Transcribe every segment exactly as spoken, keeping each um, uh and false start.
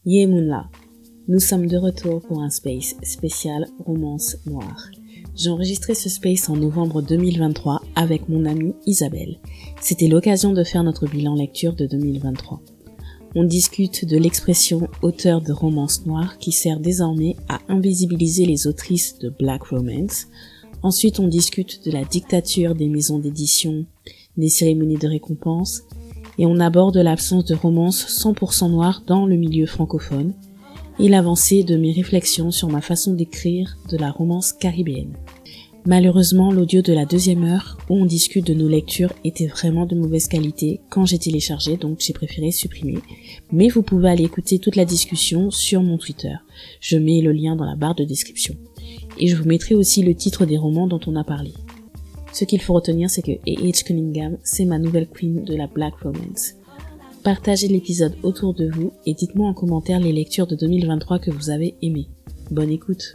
Yemunla, nous sommes de retour pour un space spécial romance noire. J'ai enregistré ce space en novembre deux mille vingt-trois avec mon amie Isabelle. C'était l'occasion de faire notre bilan lecture de deux mille vingt-trois. On discute de l'expression auteur de romance noire qui sert désormais à invisibiliser les autrices de Black Romance. Ensuite, on discute de la dictature des maisons d'édition, des cérémonies de récompense, et on aborde l'absence de romance cent pour cent noire dans le milieu francophone, et l'avancée de mes réflexions sur ma façon d'écrire de la romance caribéenne. Malheureusement, l'audio de la deuxième heure, où on discute de nos lectures, était vraiment de mauvaise qualité quand j'ai téléchargé, donc j'ai préféré supprimer. Mais vous pouvez aller écouter toute la discussion sur mon Twitter. Je mets le lien dans la barre de description. Et je vous mettrai aussi le titre des romans dont on a parlé. Ce qu'il faut retenir, c'est que A H Cunningham, c'est ma nouvelle queen de la Black Romance. Partagez l'épisode autour de vous et dites-moi en commentaire les lectures de deux mille vingt-trois que vous avez aimées. Bonne écoute.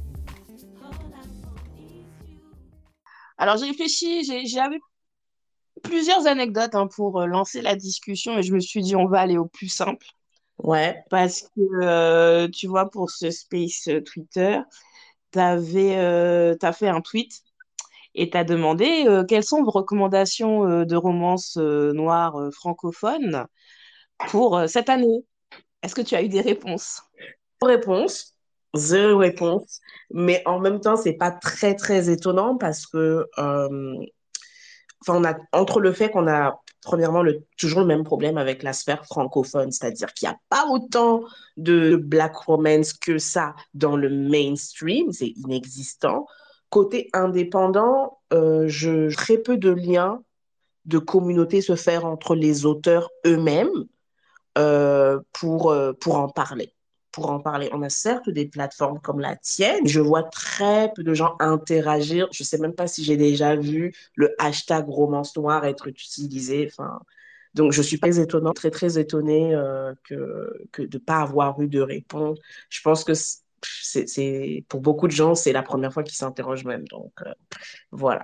Alors j'ai réfléchi, j'ai, j'avais plusieurs anecdotes hein, pour euh, lancer la discussion et je me suis dit on va aller au plus simple Ouais. parce que euh, tu vois pour ce space euh, Twitter, t'avais euh, t'as fait un tweet et t'as demandé euh, quelles sont vos recommandations euh, de romances euh, noires euh, francophones pour euh, cette année. Est-ce que tu as eu des réponses? Réponse, zéro réponse, mais en même temps, c'est pas très, très étonnant parce que, euh, enfin, on a, entre le fait qu'on a, premièrement, le, toujours le même problème avec la sphère francophone, c'est-à-dire qu'il n'y a pas autant de black romance que ça dans le mainstream, c'est inexistant. Côté indépendant, euh, je, très peu de liens de communauté se faire entre les auteurs eux-mêmes euh, pour, euh, pour en parler. Pour en parler. On a certes des plateformes comme la tienne. Je vois très peu de gens interagir. Je ne sais même pas si j'ai déjà vu le hashtag romance noire être utilisé. Enfin, donc, je suis pas très étonnante, très, très étonnée euh, que, que de ne pas avoir eu de réponse. Je pense que c'est, c'est, pour beaucoup de gens, c'est la première fois qu'ils s'interrogent même. Donc, euh, voilà.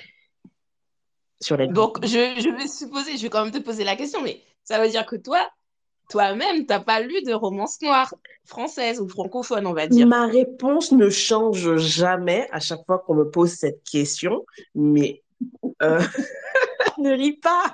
Sur les... Donc je, je vais supposer, je vais quand même te poser la question, mais ça veut dire que toi, toi-même, t'as pas lu de romance noire française ou francophone, on va dire. Ma réponse ne change jamais à chaque fois qu'on me pose cette question, mais euh, ne lis pas.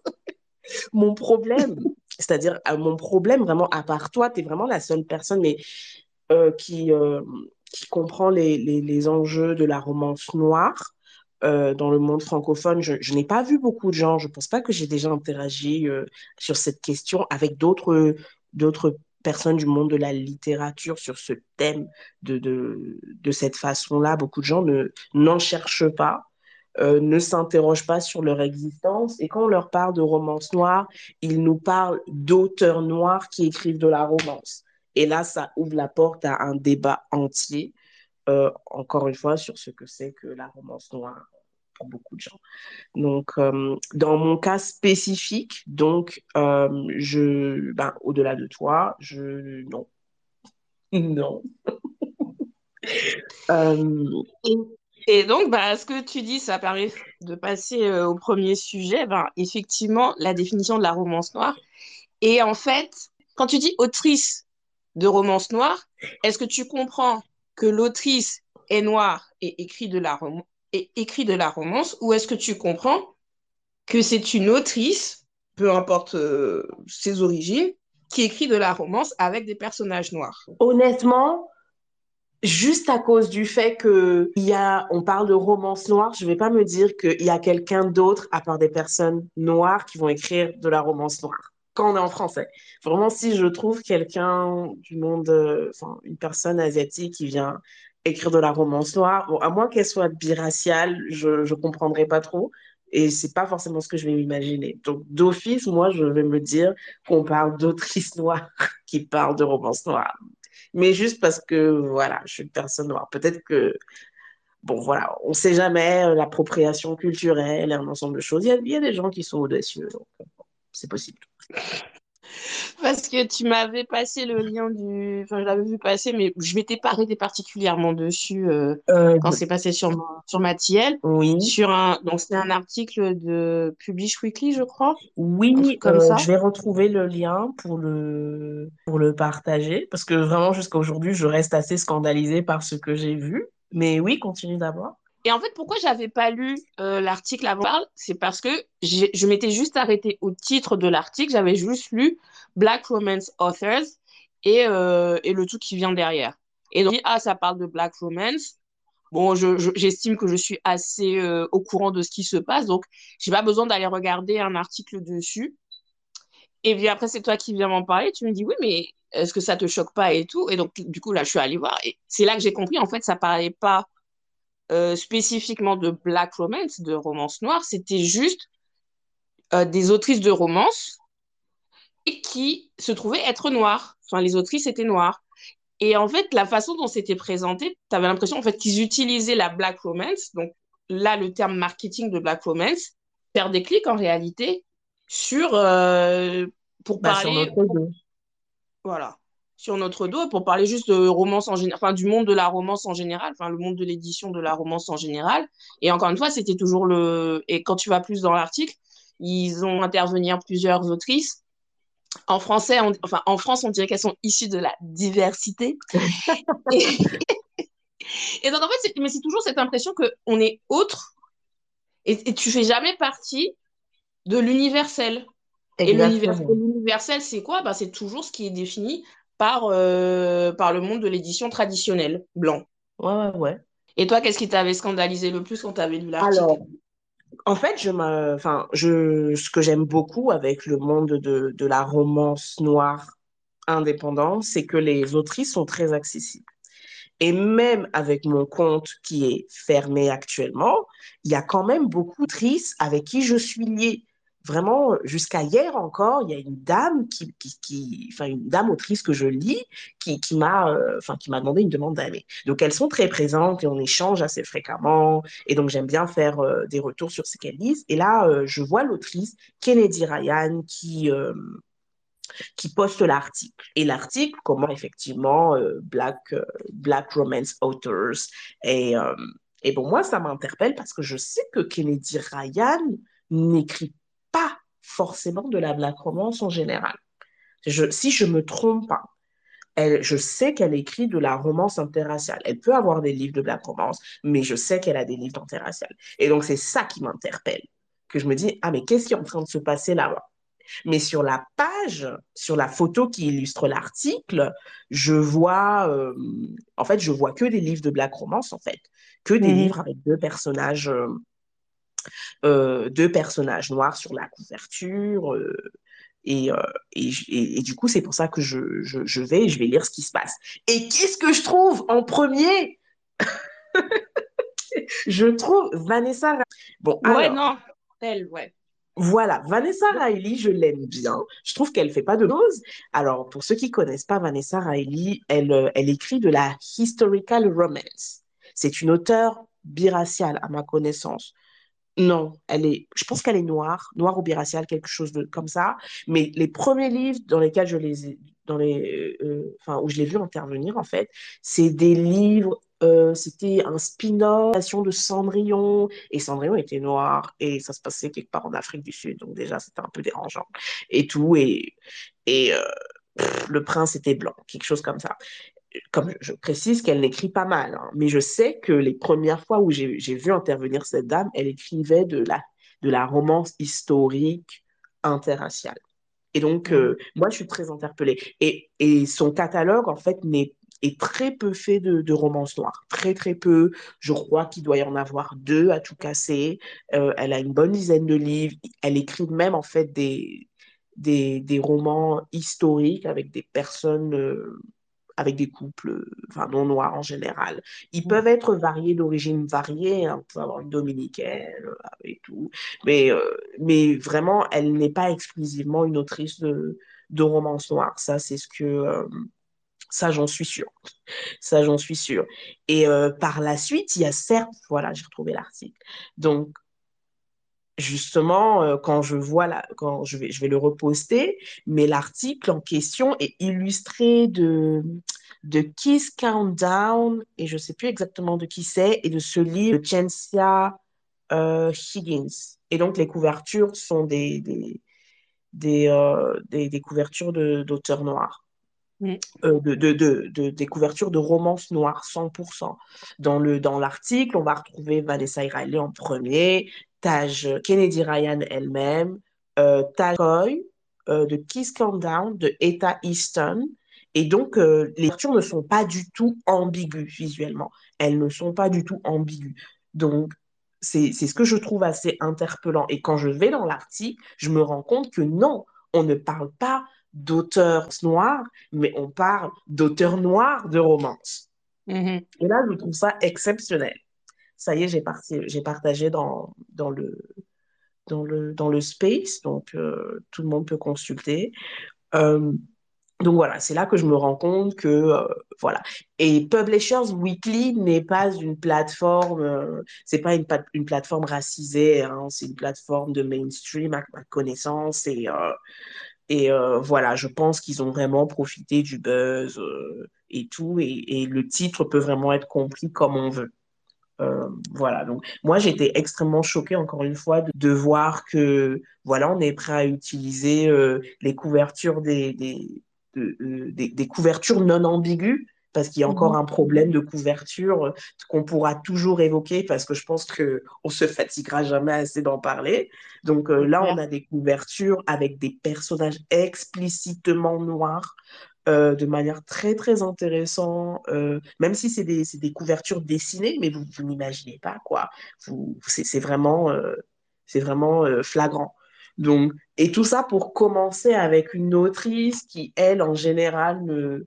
Mon problème, c'est-à-dire euh, mon problème vraiment, à part toi, tu es vraiment la seule personne mais, euh, qui, euh, qui comprend les, les, les enjeux de la romance noire euh, dans le monde francophone. Je, je n'ai pas vu beaucoup de gens, je ne pense pas que j'ai déjà interagi euh, sur cette question avec d'autres d'autres personnes du monde de la littérature sur ce thème de, de, de cette façon-là. Beaucoup de gens ne, n'en cherchent pas. Euh, ne s'interrogent pas sur leur existence. Et quand on leur parle de romance noire, ils nous parlent d'auteurs noirs qui écrivent de la romance. Et là, ça ouvre la porte à un débat entier, euh, encore une fois, sur ce que c'est que la romance noire pour beaucoup de gens. Donc, euh, dans mon cas spécifique, donc, euh, je, ben, au-delà de toi, je, non, non. Euh, Et, et donc, bah, ce que tu dis, ça permet de passer euh, au premier sujet. Ben, effectivement, la définition de la romance noire. Et en fait, quand tu dis autrice de romance noire, est-ce que tu comprends que l'autrice est noire et écrit de la, rom- et écrit de la romance, ou est-ce que tu comprends que c'est une autrice, peu importe euh, ses origines, qui écrit de la romance avec des personnages noirs? honnêtement, juste à cause du fait que il y a, on parle de romance noire, je vais pas me dire qu'il y a quelqu'un d'autre à part des personnes noires qui vont écrire de la romance noire quand on est en français. Vraiment, si je trouve quelqu'un du monde, euh, enfin, une personne asiatique qui vient écrire de la romance noire, bon, à moins qu'elle soit biraciale, je, je comprendrai pas trop. Et c'est pas forcément ce que je vais m'imaginer. Donc, d'office, moi, je vais me dire qu'on parle d'autrices noires qui parlent de romance noire, mais juste parce que, voilà, je suis une personne noire. Peut-être que, bon, voilà, on ne sait jamais, euh, l'appropriation culturelle et un ensemble de choses. Il y a, il y a des gens qui sont audacieux, donc euh, c'est possible. Parce que tu m'avais passé le lien du... Enfin, je l'avais vu passer, mais je m'étais pas arrêtée particulièrement dessus euh, Euh, quand c'est passé sur ma, sur ma T L. oui, Sur un... Donc, c'était un article de Publish Weekly, je crois. Un oui, truc comme euh, ça. je vais retrouver le lien pour le, pour le partager parce que vraiment jusqu'à aujourd'hui, je reste assez scandalisée par ce que j'ai vu. Mais oui, continue d'abord. Et en fait, pourquoi j'avais pas lu euh, l'article avant, c'est parce que j'ai- je m'étais juste arrêtée au titre de l'article. J'avais juste lu Black Romance Authors et, euh, et le tout qui vient derrière. Et donc, ah, ça parle de Black Romance. Bon, je, je- j'estime que je suis assez euh, au courant de ce qui se passe, donc j'ai pas besoin d'aller regarder un article dessus. Et puis après, c'est toi qui viens m'en parler. Tu me dis, oui, mais est-ce que ça te choque pas et tout? Et donc, du coup, là, je suis allée voir. Et c'est là que j'ai compris, en fait, ça parlait pas euh, spécifiquement de Black Romance, de romance noire. C'était juste euh, des autrices de romance et qui se trouvaient être noires. Enfin, les autrices étaient noires. Et en fait, la façon dont c'était présenté, tu avais l'impression en fait qu'ils utilisaient la Black Romance, donc là le terme marketing de Black Romance, faire des clics en réalité sur euh, pour Bah, sur parler notre dos. voilà sur notre dos pour parler juste de romance en général, enfin du monde de la romance en général, enfin le monde de l'édition de la romance en général. Et encore une fois, c'était toujours le et quand tu vas plus dans l'article, ils ont intervenir plusieurs autrices. En français, on... enfin en France, on dirait qu'elles sont issues de la diversité. Et, Et donc, en fait, c'est, mais c'est toujours cette impression qu'on est autre et, et tu fais jamais partie de l'universel. Et l'univers, Exactement. l'universel, c'est quoi? Ben, c'est toujours ce qui est défini par, euh, par le monde de l'édition traditionnelle, blanc. Ouais, ouais, ouais. Et toi, qu'est-ce qui t'avait scandalisé le plus quand tu avais lu l'article? Alors, en fait, je me, enfin, je, ce que j'aime beaucoup avec le monde de, de la romance noire indépendante, c'est que les autrices sont très accessibles. Et même avec mon compte qui est fermé actuellement, il y a quand même beaucoup d'autrices avec qui je suis liée. Vraiment, jusqu'à hier encore, il y a une dame qui, qui, qui- enfin une dame autrice que je lis qui, qui m'a, euh, enfin qui m'a demandé une demande d'année. Donc elles sont très présentes et on échange assez fréquemment. Et donc j'aime bien faire euh, des retours sur ce qu'elles lisent. Et là, euh, je vois l'autrice Kennedy Ryan qui euh, qui poste l'article. Et l'article, comment effectivement euh, Black, euh, Black Romance Authors. Et, euh, et bon, moi, ça m'interpelle parce que je sais que Kennedy Ryan n'écrit pas forcément de la Black Romance en général. Je, si je me trompe pas, elle, je sais qu'elle écrit de la romance interraciale. Elle peut avoir des livres de Black Romance, mais je sais qu'elle a des livres interraciales. Et donc, c'est ça qui m'interpelle. Que je me dis, ah, mais qu'est-ce qui est en train de se passer là-bas? Mais sur la page, sur la photo qui illustre l'article, je vois, euh, en fait, je vois que des livres de Black Romance, en fait, que des Mhm. livres avec deux personnages, euh, euh, deux personnages noirs sur la couverture. Euh, et, euh, et, et, et, du coup, c'est pour ça que je, je, je vais, je vais lire ce qui se passe. Et qu'est-ce que je trouve en premier? Je trouve Vanessa. Bon, Ouais, alors, non, elle, ouais. voilà, Vanessa Riley, je l'aime bien. Je trouve qu'elle fait pas de choses. Alors, pour ceux qui connaissent pas Vanessa Riley, elle, euh, elle écrit de la historical romance. C'est une auteure biraciale, à ma connaissance. Non, elle est, je pense qu'elle est noire, noire ou biraciale, quelque chose de comme ça. Mais les premiers livres dans lesquels je les ai, dans les, euh, enfin, où je l'ai vu intervenir, en fait, c'est des livres, euh, c'était un spin-off de Cendrillon, et Cendrillon était noir, et ça se passait quelque part en Afrique du Sud, donc déjà, c'était un peu dérangeant, et tout, et, et euh, pff, le prince était blanc, quelque chose comme ça. Comme je précise qu'elle n'écrit pas mal, hein, mais je sais que les premières fois où j'ai j'ai vu intervenir cette dame, elle écrivait de la, de la romance historique interraciale. Et donc, Mhm. euh, moi, je suis très interpellée. Et, et son catalogue, en fait, n'est, est très peu fait de, de romances noires. Très, très peu. Je crois qu'il doit y en avoir deux à tout casser. Euh, elle a une bonne dizaine de livres. Elle écrit même, en fait, des, des, des romans historiques avec des personnes... euh, avec des couples, euh, enfin non noirs en général. Ils peuvent être variés d'origine variée, hein. On peut avoir une dominicaine euh, et tout, mais, euh, mais vraiment, elle n'est pas exclusivement une autrice de, de romance noire. Ça, c'est ce que, euh, ça, j'en suis sûre. Ça, j'en suis sûre. Et euh, par la suite, il y a certes, voilà, j'ai retrouvé l'article. Donc, justement, euh, quand je vois la, quand je vais, je vais le reposter, mais l'article en question est illustré de, de Kiss Countdown, et je sais plus exactement de qui c'est, et de ce livre de Chensia euh, Higgins. Et donc, les couvertures sont des, des, des, euh, des, des couvertures de, d'auteurs noirs. Mm. Euh, de, de, de, de- des couvertures de romances noires, cent pour cent. Dans le, dans l'article, on va retrouver Vanessa Riley en premier, Taj Kennedy Ryan elle-même, euh, Taj Coy, euh, de Kiss Countdown, de Etta Easton. Et donc, euh, les couvertures ne sont pas du tout ambiguës visuellement. Elles ne sont pas du tout ambiguës. Donc, c'est, c'est ce que je trouve assez interpellant. Et quand je vais dans l'article, je me rends compte que non, on ne parle pas d'auteurs noirs, mais on parle d'auteurs noirs de romance. Mhm. Et là, je trouve ça exceptionnel. Ça y est, j'ai parti, j'ai partagé dans, dans le, dans le, dans le space, donc euh, tout le monde peut consulter. Euh, donc voilà, c'est là que je me rends compte que, euh, voilà. Et Publishers Weekly n'est pas une plateforme, euh, c'est pas une, pa- une plateforme racisée, hein, c'est une plateforme de mainstream à ma connaissance et euh, et euh, voilà, je pense qu'ils ont vraiment profité du buzz euh, et tout, et, et le titre peut vraiment être compris comme on veut. Euh, voilà, donc moi j'étais extrêmement choquée encore une fois de, de voir que voilà, on est prêt à utiliser euh, les couvertures des, des, de- euh, des, des couvertures non ambiguës parce qu'il y a encore Mhm. un problème de couverture euh, qu'on pourra toujours évoquer parce que je pense que on se fatiguera jamais assez d'en parler. Donc euh, C'est là, on clair. a des couvertures avec des personnages explicitement noirs euh, de manière très, très intéressante, euh, même si c'est des, c'est des couvertures dessinées, mais vous, vous n'imaginez pas, quoi. Vous, c'est, c'est vraiment, euh, c'est vraiment euh, flagrant. Donc, et tout ça pour commencer avec une autrice qui, elle, en général, ne...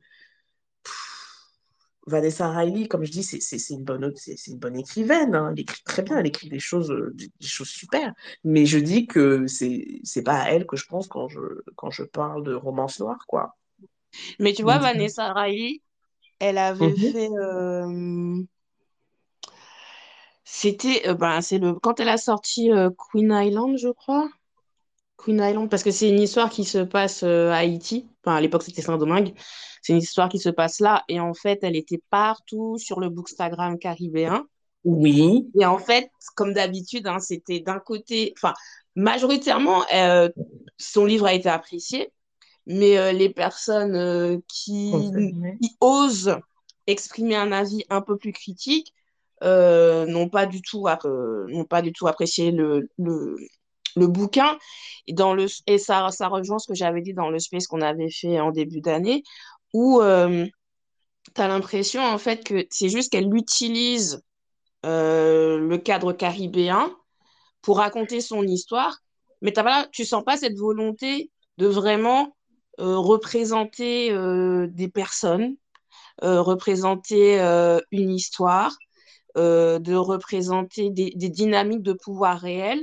Vanessa Riley, comme je dis, c'est c'est- c'est une bonne, c'est c'est une bonne écrivaine, hein. Elle écrit très bien, elle écrit des choses, euh, des, des choses super. Mais je dis que c'est c'est pas à elle que je pense quand je, quand je parle de romance noire, quoi. Mais tu vois, Donc, Vanessa Riley, elle avait mhm. fait. euh, C'était. Euh, ben, c'est le... Quand elle a sorti euh, Queen Island, je crois. Queen Island, parce que c'est une histoire qui se passe euh, à Haïti. Enfin, à l'époque, c'était Saint-Domingue. C'est une histoire qui se passe là. Et en fait, elle était partout sur le Bookstagram caribéen. Oui. Et en fait, comme d'habitude, hein, c'était d'un côté. Enfin, majoritairement, euh, son livre a été apprécié. Mais euh, les personnes euh, qui, Concerné. qui osent exprimer un avis un peu plus critique euh, n'ont pas du tout, app- euh, n'ont pas du tout apprécié le, le, le bouquin. Et, dans le, et ça, ça rejoint ce que j'avais dit dans le space qu'on avait fait en début d'année, où euh, tu as l'impression en fait que c'est juste qu'elle utilise euh, le cadre caribéen pour raconter son histoire, mais t'as pas, tu sens pas cette volonté de vraiment euh, représenter euh, des personnes, euh, représenter euh, une histoire, euh, de représenter des, des dynamiques de pouvoir réelles.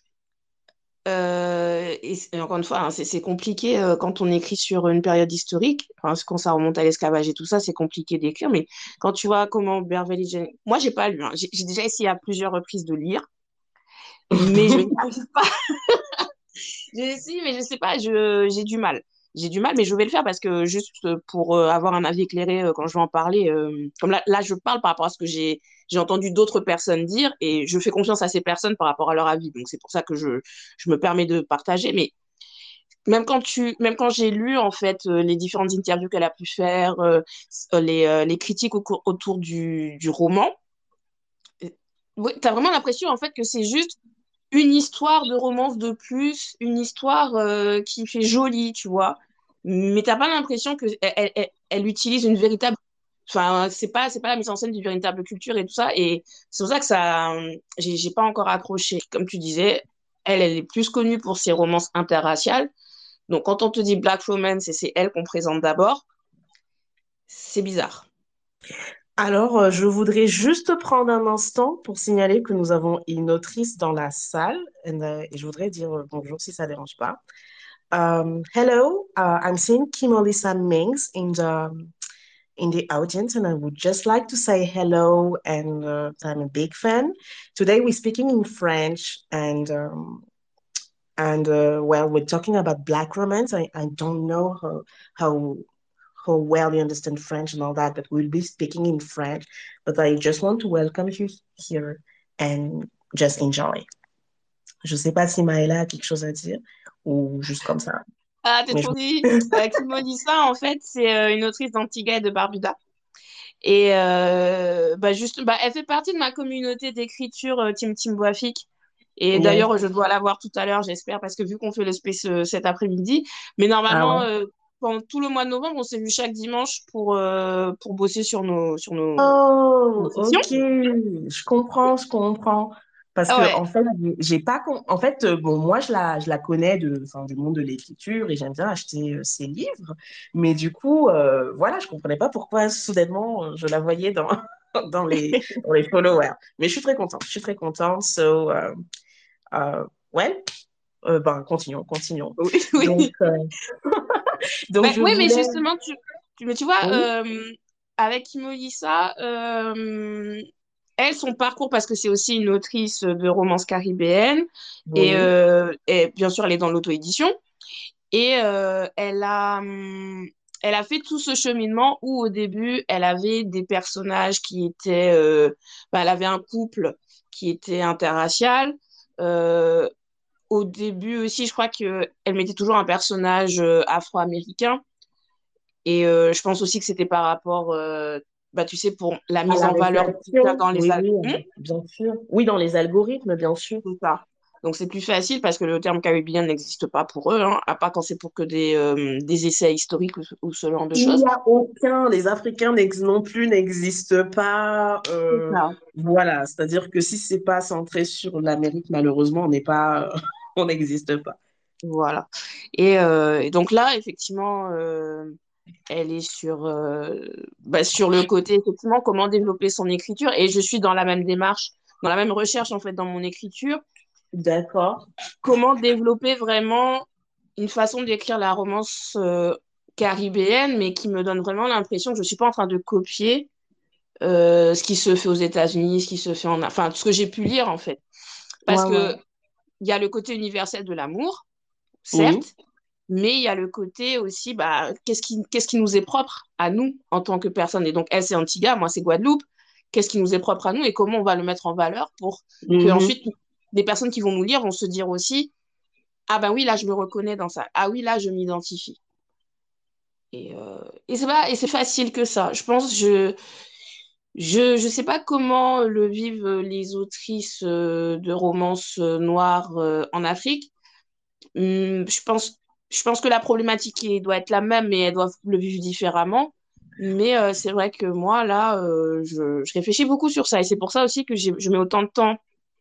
Euh, et, et encore une fois, hein, c'est c'est compliqué euh, quand on écrit sur une période historique, enfin, quand ça remonte à l'esclavage et tout ça, c'est compliqué d'écrire. Mais quand tu vois comment Beverly Jenkins, moi j'ai pas lu, hein. J'ai j'ai déjà essayé à plusieurs reprises de lire, mais je n'y arrive pas. Je, si, mais je sais pas, je, j'ai du mal. J'ai du mal, mais je vais le faire parce que juste pour euh, avoir un avis éclairé euh, quand je vais en parler, euh, comme là, là, je parle par rapport à ce que j'ai, j'ai entendu d'autres personnes dire et je fais confiance à ces personnes par rapport à leur avis. Donc c'est pour ça que je, je me permets de partager. Mais même quand tu, même quand j'ai lu en fait euh, les différentes interviews qu'elle a pu faire, euh, euh, les, euh, les critiques au cours- autour du, du roman, euh, ouais, t'as vraiment l'impression en fait que c'est juste une histoire de romance de plus, une histoire euh, qui fait jolie, tu vois. Mais t'as pas l'impression que elle, elle, elle utilise une véritable. Enfin, c'est pas, c'est pas la mise en scène d'une véritable culture et tout ça. Et c'est pour ça que ça, euh, j'ai, j'ai pas encore accroché. Comme tu disais, elle, elle est plus connue pour ses romances interraciales. Donc, quand on te dit Black Romance et c'est elle qu'on présente d'abord, c'est bizarre. Alors, euh, je voudrais juste prendre un instant pour signaler que nous avons une autrice dans la salle and, euh, et je voudrais dire euh, bonjour si ça ne dérange pas. Um, hello, uh, I'm seeing Kim Alyssa Mings in the in the audience, and I would just like to say hello. And uh, I'm a big fan. Today we're speaking in French, and um, and uh, well, we're talking about Black romance. I, I don't know how how how well you understand French and all that, but we'll be speaking in French. But I just want to welcome you here and just enjoy. Je sais pas si Maëla a quelque chose à dire ou juste comme ça. Ah, t'es Mais je... trop dit. Euh, qui m'a dit ça, en fait, c'est euh, une autrice d'Antigua et de Barbuda. Et euh, bah juste, bah, elle fait partie de ma communauté d'écriture euh, Team Team Boafik. Et Yes. d'ailleurs, je dois la voir tout à l'heure, j'espère, parce que vu qu'on fait le space euh, cet après-midi, mais Ah normalement, ouais. euh, pendant tout le mois de novembre, on s'est vu chaque dimanche pour, euh, pour bosser sur nos, sur nos, nos Oh, fictions. ok, je comprends, je comprends. Parce Ah que ouais, en fait, j'ai j'ai pas con- en fait euh, bon moi je la je la connais de enfin du monde de l'écriture et j'aime bien acheter euh, ses livres, mais du coup euh, voilà, je comprenais pas pourquoi soudainement euh, je la voyais dans dans les dans les followers. Mais je suis très contente, je suis très contente. So euh, euh, ouais, euh, ben continuons, continuons. oui, Donc oui. euh, donc Ben, je oui, mais voulais justement, tu, tu, mais tu vois, oui, euh, avec Imolissa, euh, elle, son parcours, parce que c'est aussi une autrice de romance caribéenne, et, oui, euh, et bien sûr, elle est dans l'auto-édition, et euh, elle a, hum, elle a fait tout ce cheminement où, au début, elle avait des personnages qui étaient, euh, ben, elle avait un couple qui était interracial. Euh, Au début aussi, je crois qu'elle mettait toujours un personnage euh, afro-américain. Et euh, je pense aussi que c'était par rapport, euh, bah, tu sais, pour la à mise la en valeur réflexion, dans les oui, oui, albums. bien sûr. Oui, dans les algorithmes, bien sûr. C'est ça. Donc c'est plus facile parce que le terme caribéen n'existe pas pour eux, hein, à part quand c'est pour que des, euh, des essais historiques ou, ou ce genre de Il choses. n'y a aucun, les Africains n'ex- non plus n'existent pas. C'est euh, ça. voilà, c'est-à-dire que si c'est pas centré sur l'Amérique, malheureusement, on n'est pas, on n'existe pas. Voilà. Et, euh, et donc là, effectivement, euh, elle est sur, euh, bah, sur le côté, effectivement, comment développer son écriture. Et je suis dans la même démarche, dans la même recherche, en fait, dans mon écriture. D'accord. Comment développer vraiment une façon d'écrire la romance euh, caribéenne, mais qui me donne vraiment l'impression que je ne suis pas en train de copier euh, ce qui se fait aux États-Unis, ce qui se fait en... Enfin, ce que j'ai pu lire, en fait. Parce Ouais, ouais. que il y a le côté universel de l'amour, Oui. certes, mais il y a le côté aussi, bah, qu'est-ce qui, qu'est-ce qui nous est propre à nous en tant que personne. Et donc, elle, c'est Antigua, moi, c'est Guadeloupe. Qu'est-ce qui nous est propre à nous et comment on va le mettre en valeur pour que Mhm. ensuite des personnes qui vont nous lire vont se dire aussi, ah ben oui, là, je me reconnais dans ça. Ah oui, là, je m'identifie. Et, euh, et c'est pas, et c'est facile que ça. Je pense, je, je, je sais pas comment le vivent les autrices euh, de romances euh, noires euh, en Afrique. Hum, je pense, je pense que la problématique elle doit être la même, mais elles doivent le vivre différemment. Mais euh, c'est vrai que moi, là, euh, je, je réfléchis beaucoup sur ça. Et c'est pour ça aussi que j'ai- je mets autant de temps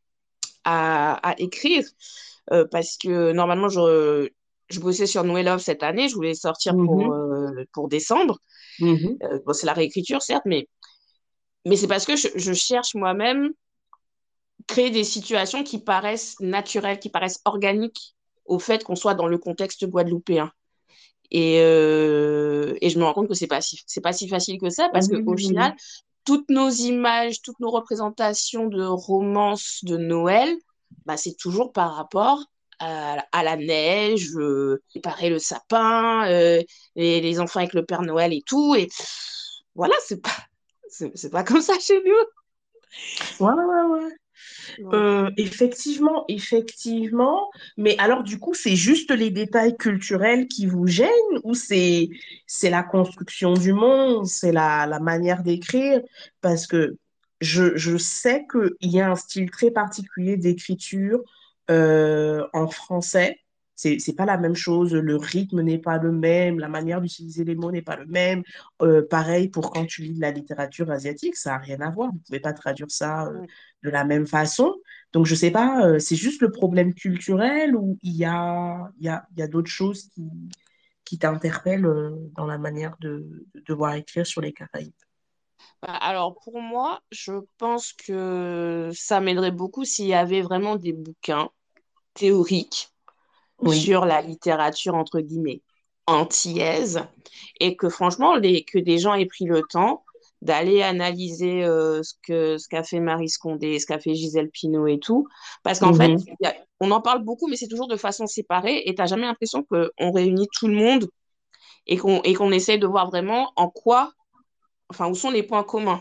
à, à écrire. Euh, parce que normalement, je, je bossais sur Noël Love cette année. Je voulais sortir pour, Mhm. euh, pour décembre. Mhm. Euh, bon, c'est la réécriture, certes, mais, mais c'est parce que je, je cherche moi-même créer des situations qui paraissent naturelles, qui paraissent organiques au fait qu'on soit dans le contexte guadeloupéen. Et, euh, et je me rends compte que c'est pas si, c'est pas si facile que ça Oui, parce qu'au oui, oui. final, toutes nos images, toutes nos représentations de romances de Noël, bah, c'est toujours par rapport à, à la neige, euh, préparer le sapin, euh, et les enfants avec le Père Noël et tout. Et pff, voilà, c'est pas, c'est, c'est pas comme ça chez nous. Ouais, ouais, ouais, ouais. Donc, Euh, effectivement, effectivement. Mais alors, du coup, c'est juste les détails culturels qui vous gênent ou c'est c'est la construction du monde, c'est la, la manière d'écrire? Parce que je, je sais qu'il y a un style très particulier d'écriture euh, en français. C'est, c'est pas la même chose, le rythme n'est pas le même, la manière d'utiliser les mots n'est pas le même. Euh, pareil pour quand tu lis de la littérature asiatique, ça n'a rien à voir. Vous pouvez pas traduire ça euh, de la même façon. Donc, je sais pas, euh, c'est juste le problème culturel ou il y a, il y a, il y a d'autres choses qui, qui t'interpellent euh, dans la manière de, de devoir écrire sur les Caraïbes. bah, alors pour moi, je pense que ça m'aiderait beaucoup s'il y avait vraiment des bouquins théoriques Oui. sur la littérature, entre guillemets. antillaise et que franchement, les, que des gens aient pris le temps d'aller analyser euh, ce que, ce qu'a fait Marie Scondé, ce qu'a fait Gisèle Pineau et tout. Parce qu'en fait, Mhm. y a- on en parle beaucoup, mais c'est toujours de façon séparée et tu n'as jamais l'impression qu'on réunit tout le monde et qu'on et qu'on essaye de voir vraiment en quoi, enfin, où sont les points communs.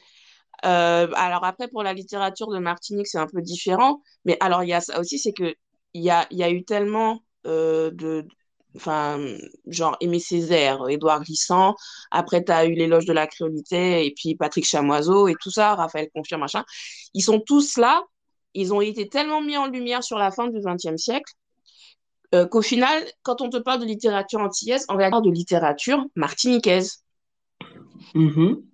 Euh, alors après, pour la littérature de Martinique, c'est un peu différent. Mais alors, il y a ça aussi, c'est que il y a, il y a eu tellement euh, de... Enfin, genre Aimé Césaire, Édouard Glissant. Après, tu as eu l'éloge de la créolité et puis Patrick Chamoiseau et tout ça, Raphaël Confiant, machin. Ils sont tous là. Ils ont été tellement mis en lumière sur la fin du vingtième siècle euh, qu'au final, quand on te parle de littérature antillaise, on va parler de littérature martiniquaise. Mhm.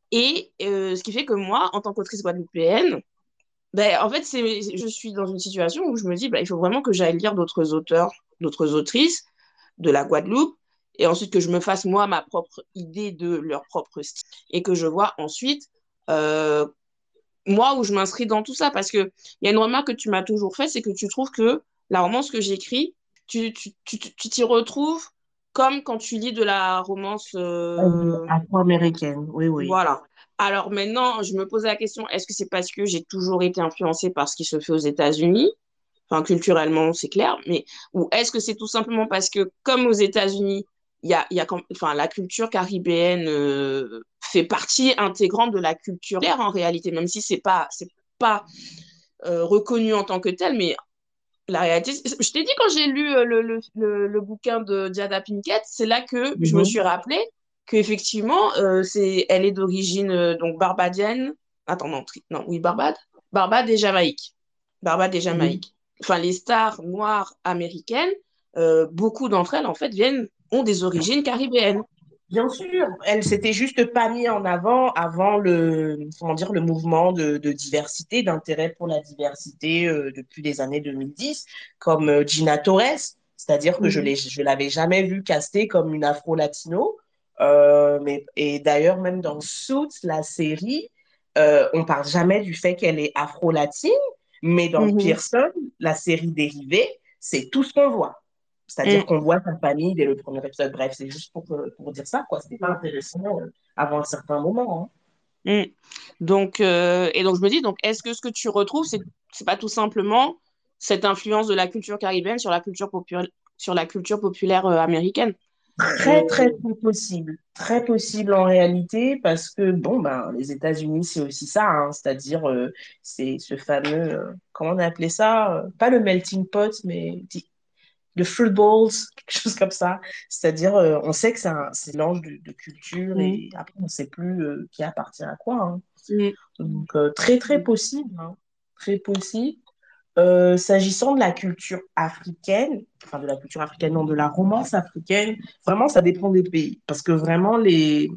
Et euh, ce qui fait que moi, en tant qu'autrice guadeloupéenne, ben, en fait, c'est, je suis dans une situation où je me dis, ben, il faut vraiment que j'aille lire d'autres auteurs, d'autres autrices de la Guadeloupe, et ensuite que je me fasse moi ma propre idée de leur propre style, et que je vois ensuite, euh, moi, où je m'inscris dans tout ça. Parce qu'il y a une remarque que tu m'as toujours faite, c'est que tu trouves que la romance que j'écris, tu tu, tu, tu t'y retrouves comme quand tu lis de la romance. Euh, euh, Afro-américaine, oui, oui. voilà. Alors maintenant, je me pose la question, est-ce que c'est parce que j'ai toujours été influencée par ce qui se fait aux États-Unis? Enfin, culturellement, c'est clair, mais ou est-ce que c'est tout simplement parce que, comme aux États-Unis, il y a, il y a, comme- enfin, la culture caribéenne euh, fait partie intégrante de la culture claire en réalité, même si c'est pas, c'est pas euh, reconnu en tant que tel, mais la réalité, c'est- je t'ai dit quand j'ai lu euh, le, le, le, le bouquin de Diada Pinkett, c'est là que je me suis Mhm. rappelé qu'effectivement, euh, c'est, elle est d'origine euh, donc barbadienne. Attends, non, tri- non, oui, Barbade. Barbade et Jamaïque. Barbade et Oui. Jamaïque. Enfin, les stars noires américaines, euh, beaucoup d'entre elles, en fait, viennent, ont des origines caribéennes. Bien sûr, elle s'était juste pas mis en avant avant le, comment dire, le mouvement de, de diversité, d'intérêt pour la diversité euh, depuis les années deux mille dix, comme euh, Gina Torres, c'est-à-dire que je Mhm. l'ai, je l'avais jamais vue castée comme une Afro-Latino. Euh, mais, et d'ailleurs, même dans Suits, la série, euh, on parle jamais du fait qu'elle est Afro-Latine, mais dans Mhm. Pearson, la série dérivée, c'est tout ce qu'on voit. C'est-à-dire Mhm. qu'on voit sa famille dès le premier épisode. Bref, c'est juste pour, euh, pour dire ça, quoi. C'était pas intéressant euh, avant un certain moment, hein. Mhm. Donc, euh, et donc je me dis, donc, est-ce que ce que tu retrouves, c'est, c'est pas tout simplement cette influence de la culture caribéenne sur la culture populaire, sur la culture populaire euh, américaine? Je... Très, très, très possible. Très possible en réalité, parce que, bon, ben, les États-Unis, c'est aussi ça, hein. C'est-à-dire, euh, c'est ce fameux, euh, comment on a appelé ça? Euh, pas le melting pot, mais di- le fruit bowls, quelque chose comme ça. C'est-à-dire, euh, on sait que c'est un, c'est un mélange de, de culture Mm, et après, on ne sait plus euh, qui appartient à quoi, hein. mm, Donc, euh, très, très possible, hein. Très possible. Euh, s'agissant de la culture africaine, enfin de la culture africaine, non, de la romance africaine, vraiment, ça dépend des pays. Parce que vraiment, les,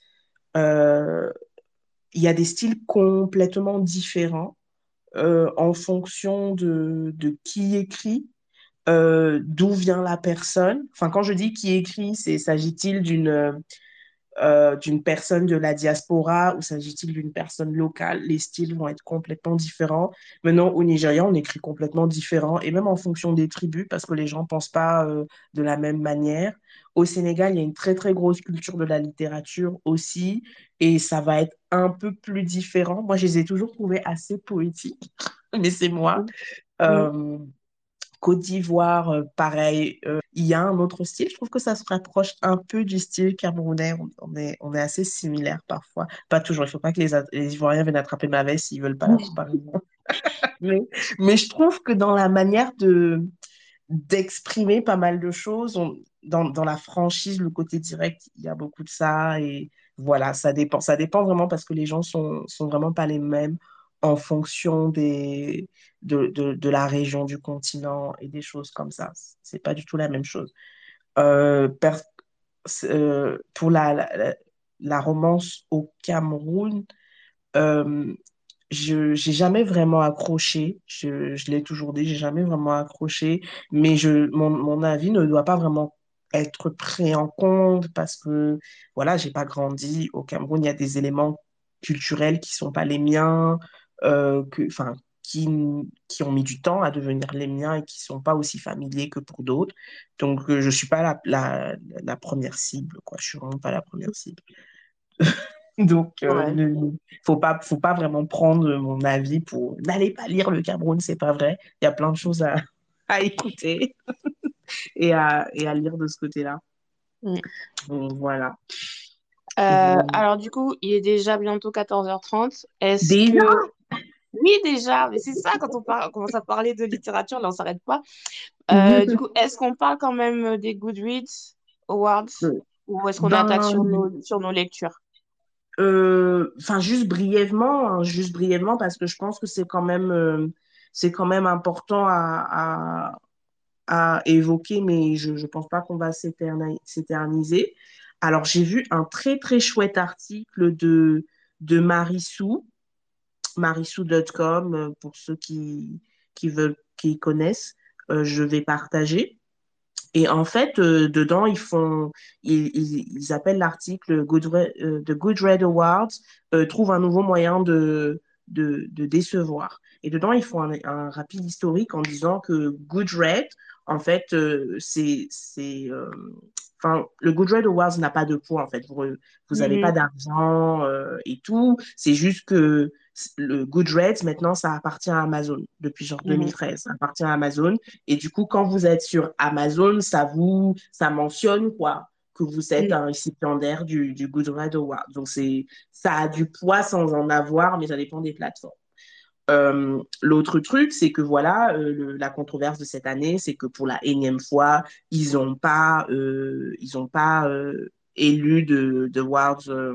euh, il y a des styles complètement différents euh, en fonction de, de qui écrit, euh, d'où vient la personne. Enfin, quand je dis qui écrit, c'est s'agit-il d'une euh, d'une personne de la diaspora ou s'agit-il d'une personne locale? Les styles vont être complètement différents. Maintenant, au Nigeria, on écrit complètement différent et même en fonction des tribus parce que les gens ne pensent pas euh, de la même manière. Au Sénégal, il y a une très, très grosse culture de la littérature aussi et ça va être un peu plus différent. Moi, je les ai toujours trouvés assez poétiques, mais c'est moi. mm, mm, Euh, Côte d'Ivoire, euh, pareil, euh, il y a un autre style. Je trouve que ça se rapproche un peu du style camerounais. On, on est, on est assez similaires parfois. Pas toujours. Il ne faut pas que les, les Ivoiriens viennent attraper ma veste s'ils ne veulent pas la comparaison. Mais, mais je trouve que dans la manière de d'exprimer pas mal de choses, on- dans, dans la franchise, le côté direct, il y a beaucoup de ça. Et voilà, ça dépend. Ça dépend vraiment parce que les gens sont, sont vraiment pas les mêmes en fonction des, de, de, de la région, du continent et des choses comme ça. C'est pas du tout la même chose. Euh, per- euh, pour la, la, la romance au Cameroun, euh, je j'ai jamais vraiment accroché. Je, je l'ai toujours dit, j'ai jamais vraiment accroché. Mais je, mon, mon avis ne doit pas vraiment être pris en compte parce que, voilà, j'ai pas grandi au Cameroun. Il y a des éléments culturels qui sont pas les miens, euh, que, enfin, qui, qui ont mis du temps à devenir les miens et qui ne sont pas aussi familiers que pour d'autres. Donc, euh, je ne suis pas la, la, la première cible, quoi. Je ne suis vraiment pas la première cible. Donc, euh, Ouais. ne faut pas, faut pas vraiment prendre mon avis pour n'allez pas lire le Cameroun, c'est pas vrai. Il y a plein de choses à, à écouter et à, et à lire de ce côté-là. Mm. Donc, voilà. Euh, Vous- alors du coup, il est déjà bientôt quatorze heures trente. Est-ce Déjà? que... Oui, déjà, mais c'est ça, quand on, par- on commence à parler de littérature, là, on s'arrête pas. Euh, du coup, est-ce qu'on parle quand même des Goodreads Awards ou est-ce qu'on attaque Ben, sur nos, sur nos lectures? euh, enfin, juste brièvement, hein, juste brièvement, parce que je pense que c'est quand même, euh, c'est quand même important à, à, à évoquer, mais je ne pense pas qu'on va s'éterni- s'éterniser. Alors, j'ai vu un très, très chouette article de, de Marissou, marissou point com, euh, pour ceux qui, qui veulent, qui connaissent, euh, je vais partager. Et en fait, euh, dedans, ils font, ils, ils, ils appellent l'article Good Red- euh, The Good Red Awards, euh, trouve un nouveau moyen de, de, de décevoir. Et dedans, ils font un, un rapide historique en disant que Good Red, en fait, euh, c'est, c'est, euh, enfin, le Good Red Awards n'a pas de poids, en fait. Vous, vous n'avez pas Mhm, d'argent euh, et tout. C'est juste que le Goodreads, maintenant, ça appartient à Amazon depuis genre mhm, deux mille treize. Ça appartient à Amazon. Et du coup, quand vous êtes sur Amazon, ça vous, ça mentionne quoi, que vous êtes mhm. un récipiendaire du, du Goodreads Award. Donc, c'est, ça a du poids sans en avoir, mais ça dépend des plateformes. Euh, l'autre truc, c'est que voilà, euh, le- la controverse de cette année, c'est que pour la énième fois, ils n'ont pas, euh, ils ont pas euh, élu de, de awards euh,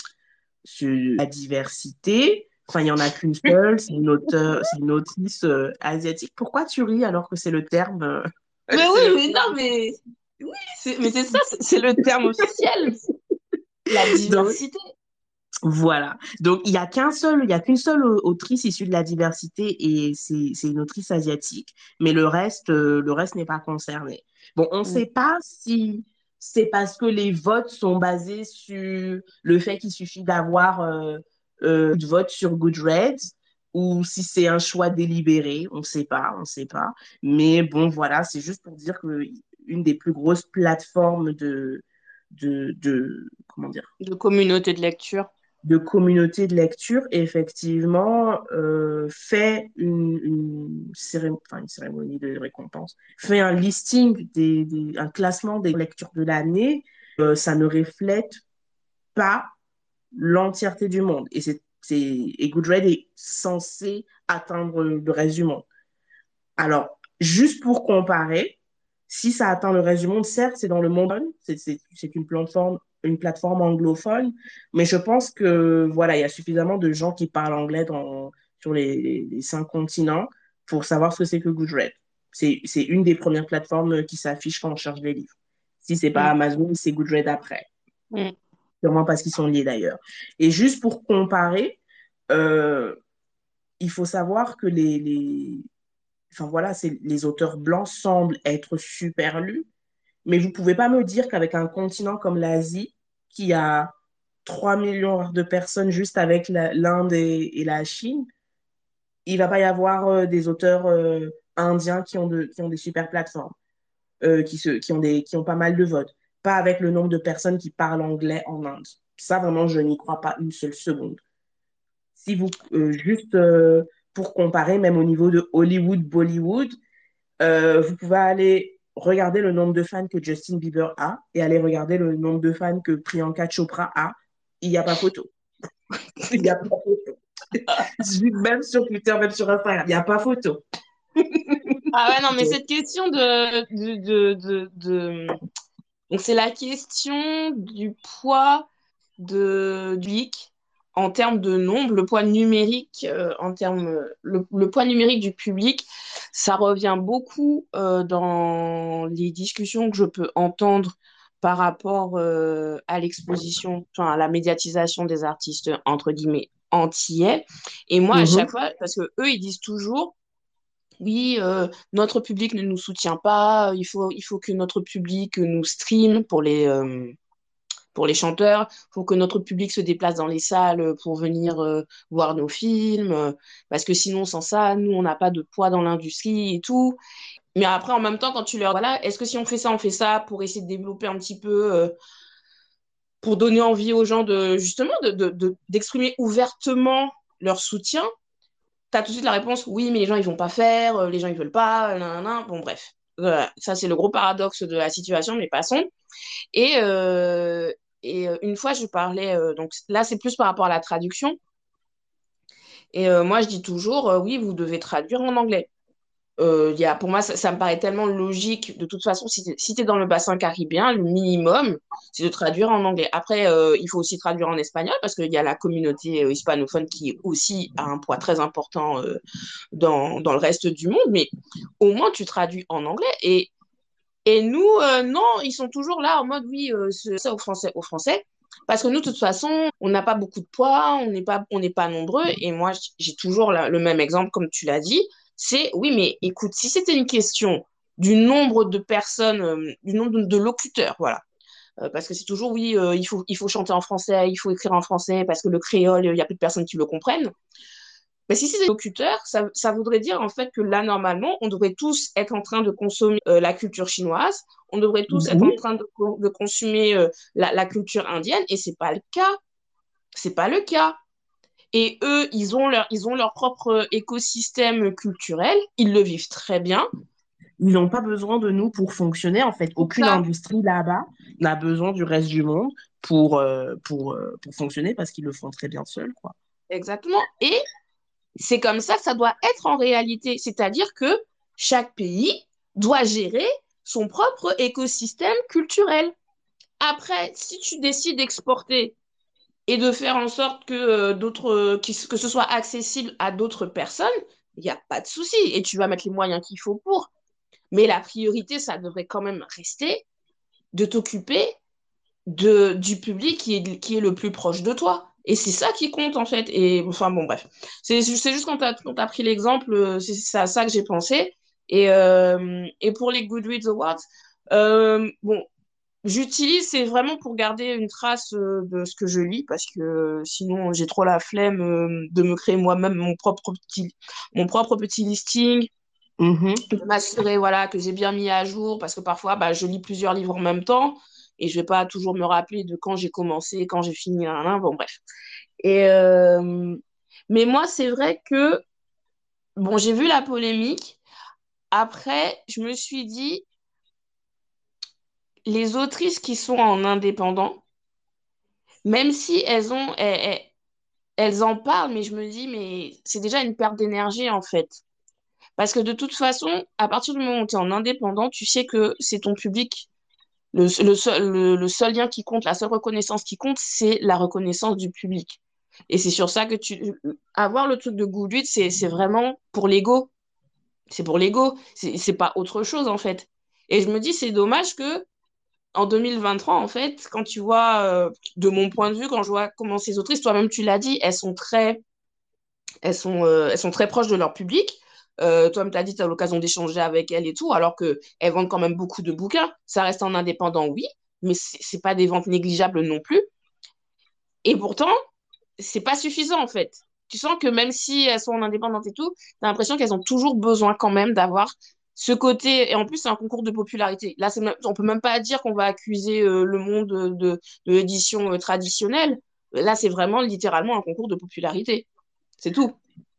sur la diversité. Enfin, il n'y en a qu'une seule, c'est une auteure, c'est une autrice euh, asiatique. Pourquoi tu ris alors que c'est le terme, euh, Mais oui, c'est le mais non, terme. mais oui, c'est, mais c'est ça, c'est c'est le terme officiel, la Donc, diversité. voilà. Donc, il n'y a qu'un seul, il y a qu'une seule au- autrice issue de la diversité et c'est, c'est une autrice asiatique. Mais le reste, euh, le reste n'est pas concerné. Bon, on ne Mm. sait pas si c'est parce que les votes sont basés sur le fait qu'il suffit d'avoir euh, euh, de vote sur Goodreads ou si c'est un choix délibéré. On ne sait pas, on ne sait pas. Mais bon, voilà, c'est juste pour dire que une des plus grosses plateformes de, de, de comment dire, De communauté de lecture. de communauté de lecture, effectivement, euh, fait une, une, cérémonie, enfin, une cérémonie de récompense, fait un listing, des, des- un classement des lectures de l'année. Euh, ça ne reflète pas l'entièreté du monde. Et, c'est, c'est, et Goodreads est censé atteindre le reste du monde. Alors, juste pour comparer, si ça atteint le reste du monde, certes, c'est dans le monde, c'est c'est- c'est une plateforme, une plateforme anglophone, mais je pense que voilà, il y a suffisamment de gens qui parlent anglais dans, sur les, les cinq continents pour savoir ce que c'est que Goodreads. C'est c'est une des premières plateformes qui s'affiche quand on cherche des livres. Si c'est pas Mm, Amazon, c'est Goodreads après. mm, Sûrement parce qu'ils sont liés d'ailleurs. Et juste pour comparer, euh, il faut savoir que les, les, enfin voilà, c'est, les auteurs blancs semblent être super lus, mais vous pouvez pas me dire qu'avec un continent comme l'Asie, qui a trois millions de personnes juste avec la- l'Inde et, et la Chine, il va pas y avoir euh, des auteurs euh, indiens qui ont, de, qui ont des super plateformes, euh, qui, se, qui, ont des, qui ont pas mal de votes. Pas avec le nombre de personnes qui parlent anglais en Inde. Ça, vraiment, je n'y crois pas une seule seconde. Si vous, euh, juste euh, pour comparer, même au niveau de Hollywood, Bollywood, Euh, vous pouvez aller regarder le nombre de fans que Justin Bieber a et aller regarder le nombre de fans que Priyanka Chopra a. Il n'y a pas photo. Il n'y a pas photo. Même sur Twitter, même sur Instagram, il n'y a pas photo. Ah ouais, non, mais Donc, cette question de, de, de, de, de- Donc, c'est la question du poids de, du public en termes de nombre, le poids numérique euh, en termes, le, le poids numérique du public, ça revient beaucoup euh, dans les discussions que je peux entendre par rapport euh, à l'exposition, enfin à la médiatisation des artistes entre guillemets antillais. Et moi, à chaque mhm. fois, parce que eux, ils disent toujours oui, euh, notre public ne nous soutient pas, il faut, il faut que notre public nous stream pour les, euh, pour les chanteurs. Il faut que notre public se déplace dans les salles pour venir euh, voir nos films. euh, parce que sinon, sans ça, nous, on n'a pas de poids dans l'industrie et tout. Mais après, en même temps, quand tu leur... Voilà, est-ce que si on fait ça, on fait ça pour essayer de développer un petit peu... euh, pour donner envie aux gens de justement de, de, de- d'exprimer ouvertement leur soutien, tu as tout de suite la réponse oui, mais les gens ils vont pas faire, euh, les gens ils veulent pas, nan, nan, nan. Bon bref. Voilà. Ça c'est le gros paradoxe de la situation, mais passons. Et, euh, et euh, une fois je parlais, euh, donc là c'est plus par rapport à la traduction, et euh, moi je dis toujours euh, oui, vous devez traduire en anglais. Euh, y a, pour moi, ça, ça me paraît tellement logique. De toute façon, si tu si t'es dans le bassin caribéen, le minimum, c'est de traduire en anglais. Après, euh, il faut aussi traduire en espagnol parce qu'il y a la communauté euh, hispanophone qui aussi a un poids très important euh, dans, dans le reste du monde. Mais au moins, tu traduis en anglais. Et, et nous, euh, non, ils sont toujours là en mode oui, euh, c'est ça au français, au français. Parce que nous, de toute façon, on n'a pas beaucoup de poids, on n'est pas, on n'est pas nombreux. Et moi, j'ai toujours la- le même exemple, comme tu l'as dit. C'est, oui, mais écoute, si c'était une question du nombre de personnes, euh, du nombre de, de locuteurs, voilà. Euh, parce que c'est toujours, oui, euh, il faut, il faut chanter en français, il faut écrire en français, parce que le créole, il n'y a plus de personnes qui le comprennent. Mais si c'est des locuteurs, ça, ça voudrait dire en fait que là, normalement, on devrait tous être en train de consommer euh, la culture chinoise, on devrait tous être en Oui. train de, de consommer euh, la, la culture indienne, et c'est pas le cas. C'est pas le cas. Et eux, ils ont leur, ils ont leur propre écosystème culturel, ils le vivent très bien. Ils n'ont pas besoin de nous pour fonctionner. En fait, C'est aucune ça, industrie là-bas n'a besoin du reste du monde pour, euh, pour, euh, pour fonctionner parce qu'ils le font très bien seuls, quoi. exactement. Et c'est comme ça que ça doit être en réalité. C'est-à-dire que chaque pays doit gérer son propre écosystème culturel. Après, si tu décides d'exporter et de faire en sorte que euh, d'autres, euh, qui- que ce soit accessible à d'autres personnes, il n'y a pas de souci. Et tu vas mettre les moyens qu'il faut pour. Mais la priorité, ça devrait quand même rester de t'occuper de, du public qui est, qui est le plus proche de toi. Et c'est ça qui compte, en fait. Et enfin, bon, bref. C'est c'est juste quand tu as, pris l'exemple, euh, c'est c'est à ça que j'ai pensé. Et, euh, et pour les Goodreads Awards, euh, bon, j'utilise, c'est vraiment pour garder une trace euh, de ce que je lis, parce que euh, sinon, j'ai trop la flemme euh, de me créer moi-même mon propre petit, mon propre petit listing, Mhm. de m'assurer voilà, que j'ai bien mis à jour, parce que parfois, bah, je lis plusieurs livres en même temps, et je vais pas toujours me rappeler de quand j'ai commencé, quand j'ai fini, nan, nan, bon, bref. Et, euh, mais moi, c'est vrai que, bon, j'ai vu la polémique. Après, je me suis dit, les autrices qui sont en indépendant, même si elles ont, elles, elles- elles en parlent, mais je me dis, mais c'est déjà une perte d'énergie, en fait. Parce que de toute façon, à partir du moment où tu es en indépendant, tu sais que c'est ton public. Le, le seul, le, le seul lien qui compte, la seule reconnaissance qui compte, c'est la reconnaissance du public. Et c'est sur ça que tu... Avoir le truc de Goodreads, c'est, c'est vraiment pour l'ego. C'est pour l'ego. C'est, c'est pas autre chose, en fait. Et je me dis, c'est dommage que en deux mille vingt-trois, en fait, quand tu vois, euh, de mon point de vue, quand je vois comment ces autrices, toi-même tu l'as dit, elles sont très, elles sont, euh, elles sont très proches de leur public. Euh, toi-même tu as dit, tu as l'occasion d'échanger avec elles et tout, alors qu'elles vendent quand même beaucoup de bouquins. Ça reste en indépendant, oui, mais c'est c'est pas des ventes négligeables non plus. Et pourtant, c'est pas suffisant en fait. Tu sens que même si elles sont en indépendante et tout, tu as l'impression qu'elles ont toujours besoin quand même d'avoir ce côté. Et en plus, c'est un concours de popularité. Là, c'est même... on peut même pas dire qu'on va accuser euh, le monde de, de, de l'édition euh, traditionnelle. Là, c'est vraiment littéralement un concours de popularité. C'est tout.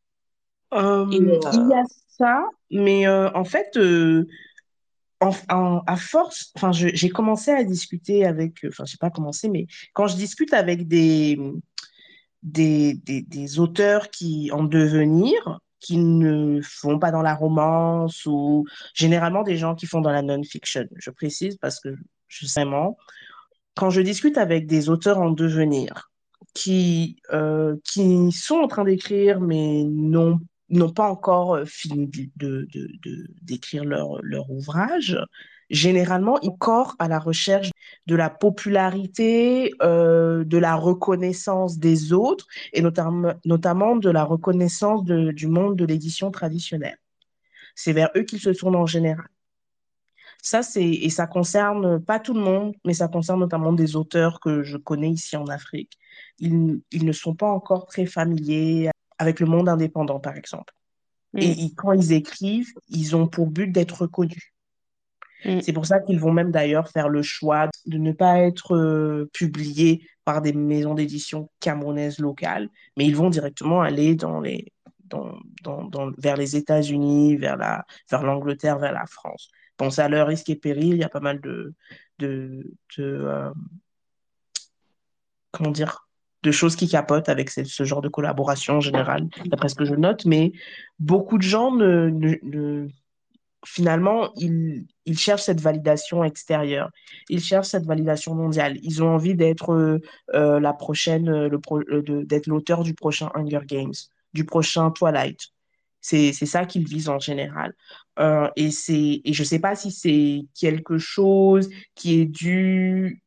Et Euh, il y euh, a ça, mais euh, en fait, euh, en- en- à force, enfin, je- j'ai commencé à discuter avec, euh, enfin, j'ai pas commencé, mais quand je discute avec des, des, des, des auteurs qui en devenir, qui ne font pas dans la romance ou généralement des gens qui font dans la non-fiction, je précise parce que justement, quand je discute avec des auteurs en devenir qui, euh, qui sont en train d'écrire mais n'ont n'ont pas encore euh, fini de, de, de- de- d'écrire leur, leur ouvrage, généralement, ils courent à la recherche de la popularité, euh, de la reconnaissance des autres et notamment, notamment de la reconnaissance de- du monde de l'édition traditionnelle. C'est vers eux qu'ils se tournent en général. Ça, c'est, et ça concerne pas tout le monde, mais ça concerne notamment des auteurs que je connais ici en Afrique. Ils, ils ne sont pas encore très familiers avec le monde indépendant, par exemple. Et Mm, ils- quand ils écrivent, ils ont pour but d'être reconnus. mm, C'est pour ça qu'ils vont même d'ailleurs faire le choix de ne pas être euh, publiés par des maisons d'édition camerounaises locales, mais ils vont directement aller dans les, dans, dans, dans- vers les États-Unis, vers la, vers l'Angleterre, vers la France. Pensez à leur risque et péril, il y a pas mal de, de, de, euh, comment dire, de choses qui capotent avec ce, ce genre de collaboration en général, d'après ce que je note, mais beaucoup de gens ne, ne, ne- finalement, ils, ils cherchent cette validation extérieure. Ils cherchent cette validation mondiale. Ils ont envie d'être euh, euh, la prochaine, euh, le pro- euh, de- d'être l'auteur du prochain Hunger Games, du prochain Twilight. C'est, c'est ça qu'ils visent en général. Euh, et c'est, et je sais pas si c'est quelque chose qui est dû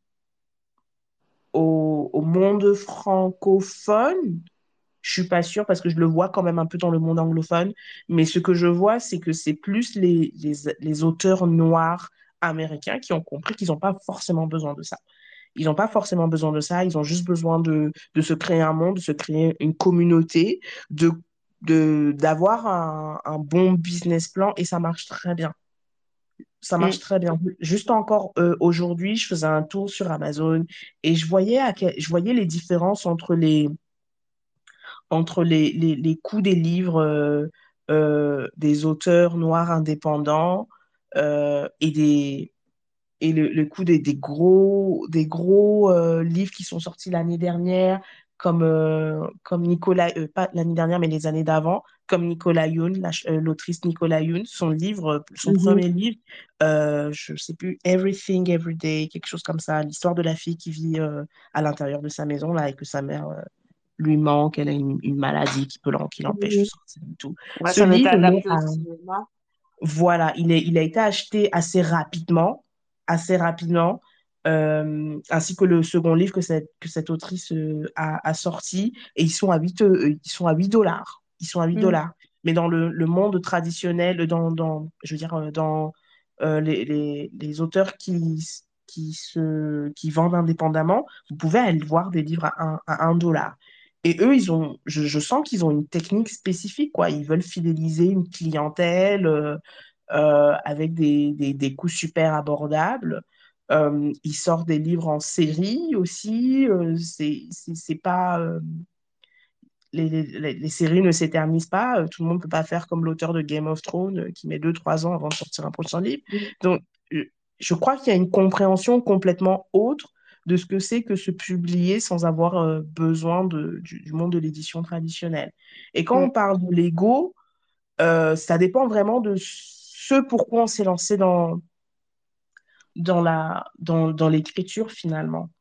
au, au monde francophone. Je suis pas sûre parce que je le vois quand même un peu dans le monde anglophone, mais ce que je vois, c'est que c'est plus les, les, les auteurs noirs américains qui ont compris qu'ils n'ont pas forcément besoin de ça. Ils n'ont pas forcément besoin de ça, ils ont juste besoin de, de se créer un monde, de se créer une communauté, de, de, d'avoir un, un bon business plan et ça marche très bien. Ça marche mm. très bien. Juste encore euh, aujourd'hui, je faisais un tour sur Amazon et je voyais, à quel- je voyais les différences entre les, entre les, les, les coûts des livres euh, euh, des auteurs noirs indépendants euh, et, des, et le, le coût des, des gros, des gros euh, livres qui sont sortis l'année dernière, comme, euh, comme Nicolas, euh, pas l'année dernière, mais les années d'avant, comme Nicolas Youn, la ch- euh, l'autrice Nicolas Youn, son livre, son Mhm. premier livre, euh, je ne sais plus, Everything, Everyday, quelque chose comme ça, l'histoire de la fille qui vit euh, à l'intérieur de sa maison là, et que sa mère euh, lui manque, elle a une, une maladie qui peut l'en- qui l'empêche de Mhm. sortir et tout. Ouais, Ce ça avait été livre, il est adapté au à- cinéma. voilà, il est, il a été acheté assez rapidement, assez rapidement, euh, ainsi que le second livre que cette, que cette autrice euh, a, a sorti, et ils sont à huit euh, ils sont à huit dollars. Ils sont à huit Mm, dollars. Mais dans le, le monde traditionnel, dans, dans, je veux dire, euh, dans euh, les, les, les auteurs qui, qui, se, qui vendent indépendamment, vous pouvez aller voir des livres à un, à un dollar. Et eux, ils ont, je, je sens qu'ils ont une technique spécifique, quoi. Ils veulent fidéliser une clientèle euh, euh, avec des, des, des coûts super abordables. Euh, ils sortent des livres en série aussi. Euh, c'est, c'est, c'est pas, euh, les, les, les séries ne s'éternisent pas. Euh, tout le monde ne peut pas faire comme l'auteur de Game of Thrones euh, qui met deux, trois ans avant de sortir un prochain livre. mm. Donc, euh, je crois qu'il y a une compréhension complètement autre de ce que c'est que se publier sans avoir euh, besoin de, du, du monde de l'édition traditionnelle. Et quand on Mm. parle de l'ego, euh, ça dépend vraiment de ce pourquoi on s'est lancé dans, dans la, dans, dans l'écriture finalement.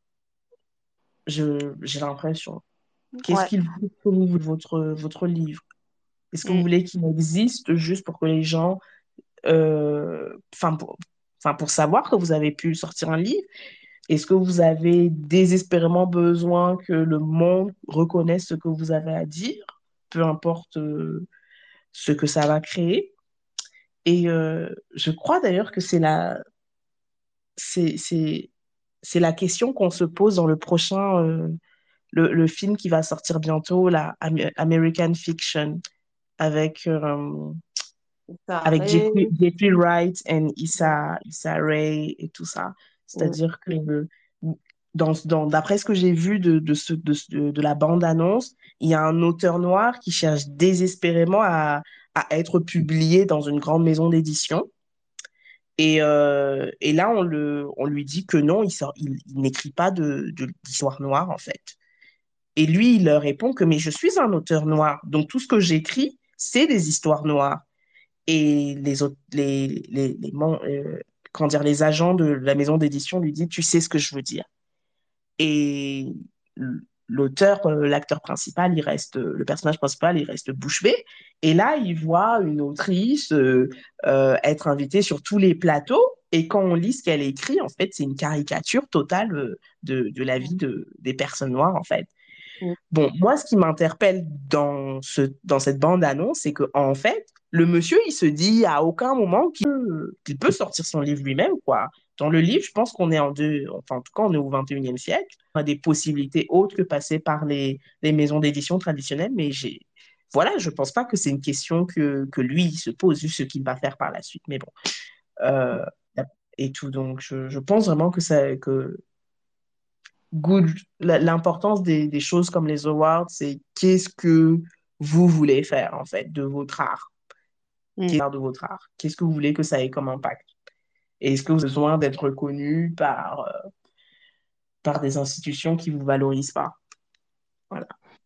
Je, j'ai l'impression. Qu'est-ce Ouais. qu'il vous faut, votre, votre livre? Est-ce que vous Mm. voulez qu'il existe juste pour que les gens, euh, enfin pour, enfin pour savoir que vous avez pu sortir un livre? Est-ce que vous avez désespérément besoin que le monde reconnaisse ce que vous avez à dire, peu importe euh, ce que ça va créer? Et euh, je crois d'ailleurs que c'est la, c'est, c'est, c'est la question qu'on se pose dans le prochain, euh, le, le film qui va sortir bientôt, la Am- American Fiction, avec, euh, Ça avec ré- Jeffrey, Jeffrey Wright et Issa, Issa Rae et tout ça. Mm. C'est-à-dire que euh, dans, dans, d'après ce que j'ai vu de, de, ce, de, de, de la bande-annonce, il y a un auteur noir qui cherche désespérément à, à être publié dans une grande maison d'édition. Et, euh, et là, on, le, on lui dit que non, il, sort, il, il n'écrit pas de, de, d'histoire noire, en fait. Et lui, il leur répond que, mais je suis un auteur noir, donc tout ce que j'écris, c'est des histoires noires. Et les, autres, les, les, les, mon- euh, comment dire, les agents de la maison d'édition lui disent, tu sais ce que je veux dire. Et l'auteur, euh, l'acteur principal, il reste, le personnage principal, il reste bouche bée. Et là, il voit une autrice euh, euh, être invitée sur tous les plateaux. Et quand on lit ce qu'elle écrit, en fait, c'est une caricature totale euh, de, de la vie de, des personnes noires, en fait. Mm. Bon, moi, ce qui m'interpelle dans, ce, dans cette bande-annonce, c'est que en fait, le monsieur, il se dit à aucun moment qu'il peut, qu'il peut sortir son livre lui-même, quoi. Dans le livre, je pense qu'on est en deux, enfin, en tout cas, on est au vingt et unième siècle. On a des possibilités autres que passer par les, les maisons d'édition traditionnelles, mais j'ai, voilà, je pense pas que c'est une question que, que lui il se pose, juste ce qu'il va faire par la suite. Mais bon, euh, et tout. Donc, je, je pense vraiment que ça, que good, la- l'importance des, des choses comme les awards, c'est qu'est-ce que vous voulez faire, en fait, de votre art. Mm. Qu'est-ce de votre art? Qu'est-ce que vous voulez que ça ait comme impact? Et est-ce que vous avez besoin d'être reconnu par, euh, par des institutions qui vous valorisent pas? Voilà.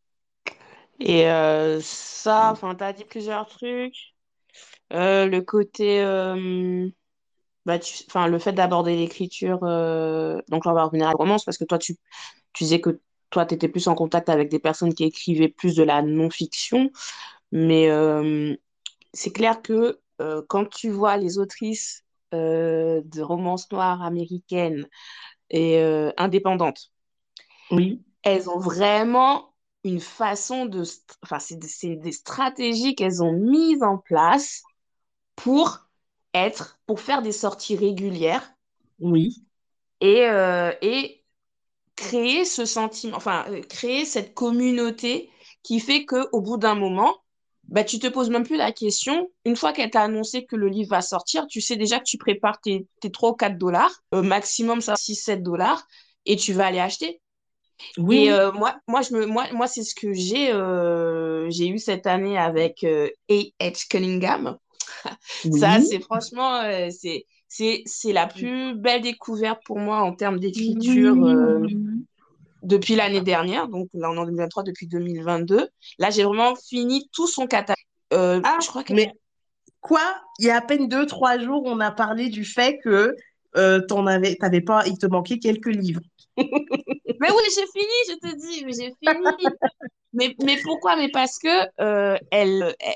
Et euh, ça, enfin, t'as dit plusieurs trucs. Euh, le côté, euh, bah, tu, enfin, le fait d'aborder l'écriture, euh, donc là, on va revenir à la romance, parce que toi, tu, tu disais que toi, tu étais plus en contact avec des personnes qui écrivaient plus de la non-fiction. Mais euh, c'est clair que euh, quand tu vois les autrices euh, de romances noires américaines et euh, indépendantes, Oui, elles ont vraiment une façon de... st- Enfin, c'est des, c'est des stratégies qu'elles ont mises en place pour être, pour faire des sorties régulières oui. et, euh, et créer ce sentiment, enfin, euh, créer cette communauté qui fait qu'au bout d'un moment, bah, tu te poses même plus la question. Une fois qu'elle t'a annoncé que le livre va sortir, tu sais déjà que tu prépares tes, tes trois ou quatre dollars, euh, maximum ça six sept dollars, et tu vas aller acheter. Oui, Et oui. euh, moi, moi, je me, moi, moi c'est ce que j'ai euh, j'ai eu cette année avec euh, A H. Cunningham. Ça, Oui. c'est franchement, euh, c'est, c'est, c'est la plus belle découverte pour moi en termes d'écriture Oui, euh, oui. depuis l'année dernière. Donc là, on est en deux mille vingt-trois, depuis deux mille vingt-deux. Là, j'ai vraiment fini tout son catalogue. Euh, Ah, je crois que... mais quoi? Il y a à peine deux, trois jours, on a parlé du fait que euh, t'en avais, t'avais pas, il te manquait quelques livres. Mais oui, j'ai fini, je te dis, mais j'ai fini. Mais, mais pourquoi? Mais parce que euh, elle, elle-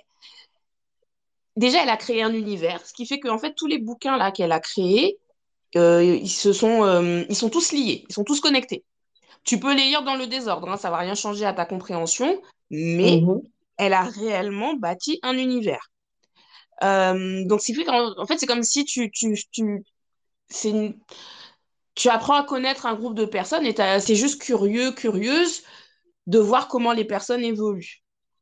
déjà, elle a créé un univers, ce qui fait qu'en fait, tous les bouquins là qu'elle a créés, euh, ils se sont, euh, ils sont tous liés, ils sont tous connectés. Tu peux les lire dans le désordre, hein, ça va rien changer à ta compréhension, mais Mhm. elle a réellement bâti un univers. Euh, donc, ce qui fait qu'en en fait, c'est comme si tu, tu, tu, c'est une- tu apprends à connaître un groupe de personnes et c'est juste curieux, curieuse de voir comment les personnes évoluent.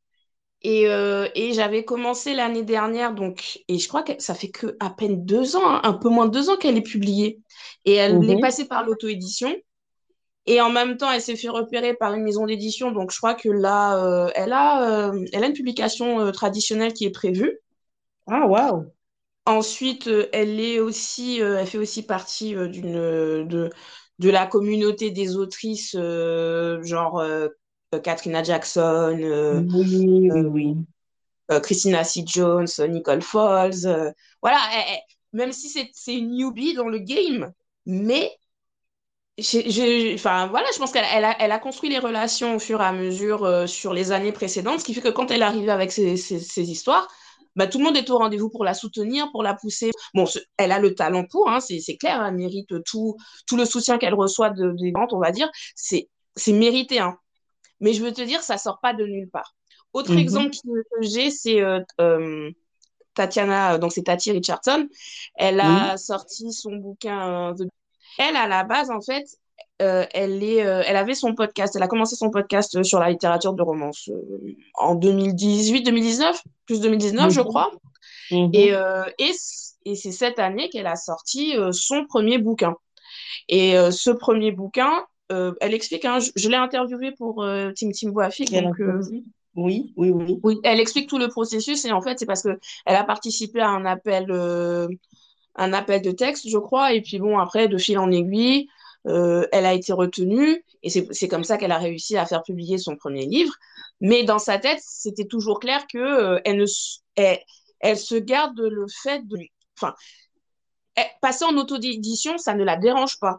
Et, euh, et j'avais commencé l'année dernière, donc, et je crois que ça fait que à peine deux ans, hein, un peu moins de deux ans qu'elle est publiée. Et elle est Mhm. passée par l'auto-édition. Et en même temps, elle s'est fait repérer par une maison d'édition. Donc, je crois que là, euh, elle a, euh, elle a une publication euh, traditionnelle qui est prévue. Ah, waouh. Ensuite, euh, elle est aussi, euh, elle fait aussi partie euh, d'une, euh, de, de la communauté des autrices, euh, genre euh, Katrina Jackson, euh, Oui, oui, euh, oui. euh, Christina C. Jones, Nicole Falls. Euh, voilà, elle- elle- même si c'est c'est une newbie dans le game, mais j'ai- j'ai- enfin, voilà, je pense qu'elle elle a, elle a construit les relations au fur et à mesure euh, sur les années précédentes, ce qui fait que quand elle est arrivée avec ses, ses- ses histoires, bah, tout le monde est au rendez-vous pour la soutenir, pour la pousser. Bon, ce- elle a le talent pour, hein, c'est c'est clair, elle mérite tout, tout le soutien qu'elle reçoit de, des ventes, on va dire. C'est c'est mérité, hein. Mais je veux te dire, ça sort pas de nulle part. Autre exemple Mhm. qui- que j'ai, c'est euh, euh, Tatiana, euh, donc c'est Tati Richardson. Elle Oui. a sorti son bouquin. euh, The- Elle, à la base, en fait, euh, elle est, euh, elle avait son podcast. Elle a commencé son podcast euh, sur la littérature de romance euh, en deux mille dix-huit, deux mille dix-neuf, plus deux mille dix-neuf, je Mhm. crois. Et, Mhm. euh, et, c- et c'est cette année qu'elle a sorti euh, son premier bouquin. Et euh, ce premier bouquin, euh, elle explique, hein, je, je l'ai interviewée pour euh, Tim Tim Boafik, Quelle donc euh, initiative? Oui, oui, oui. oui, elle explique tout le processus et en fait, c'est parce que elle a participé à un appel, euh, un appel de texte, je crois, et puis bon, après, de fil en aiguille, euh, elle a été retenue et c'est c'est comme ça qu'elle a réussi à faire publier son premier livre. Mais dans sa tête, c'était toujours clair que euh, elle ne, s- elle, elle se garde le fait de, enfin, elle- passer en auto-édition, ça ne la dérange pas.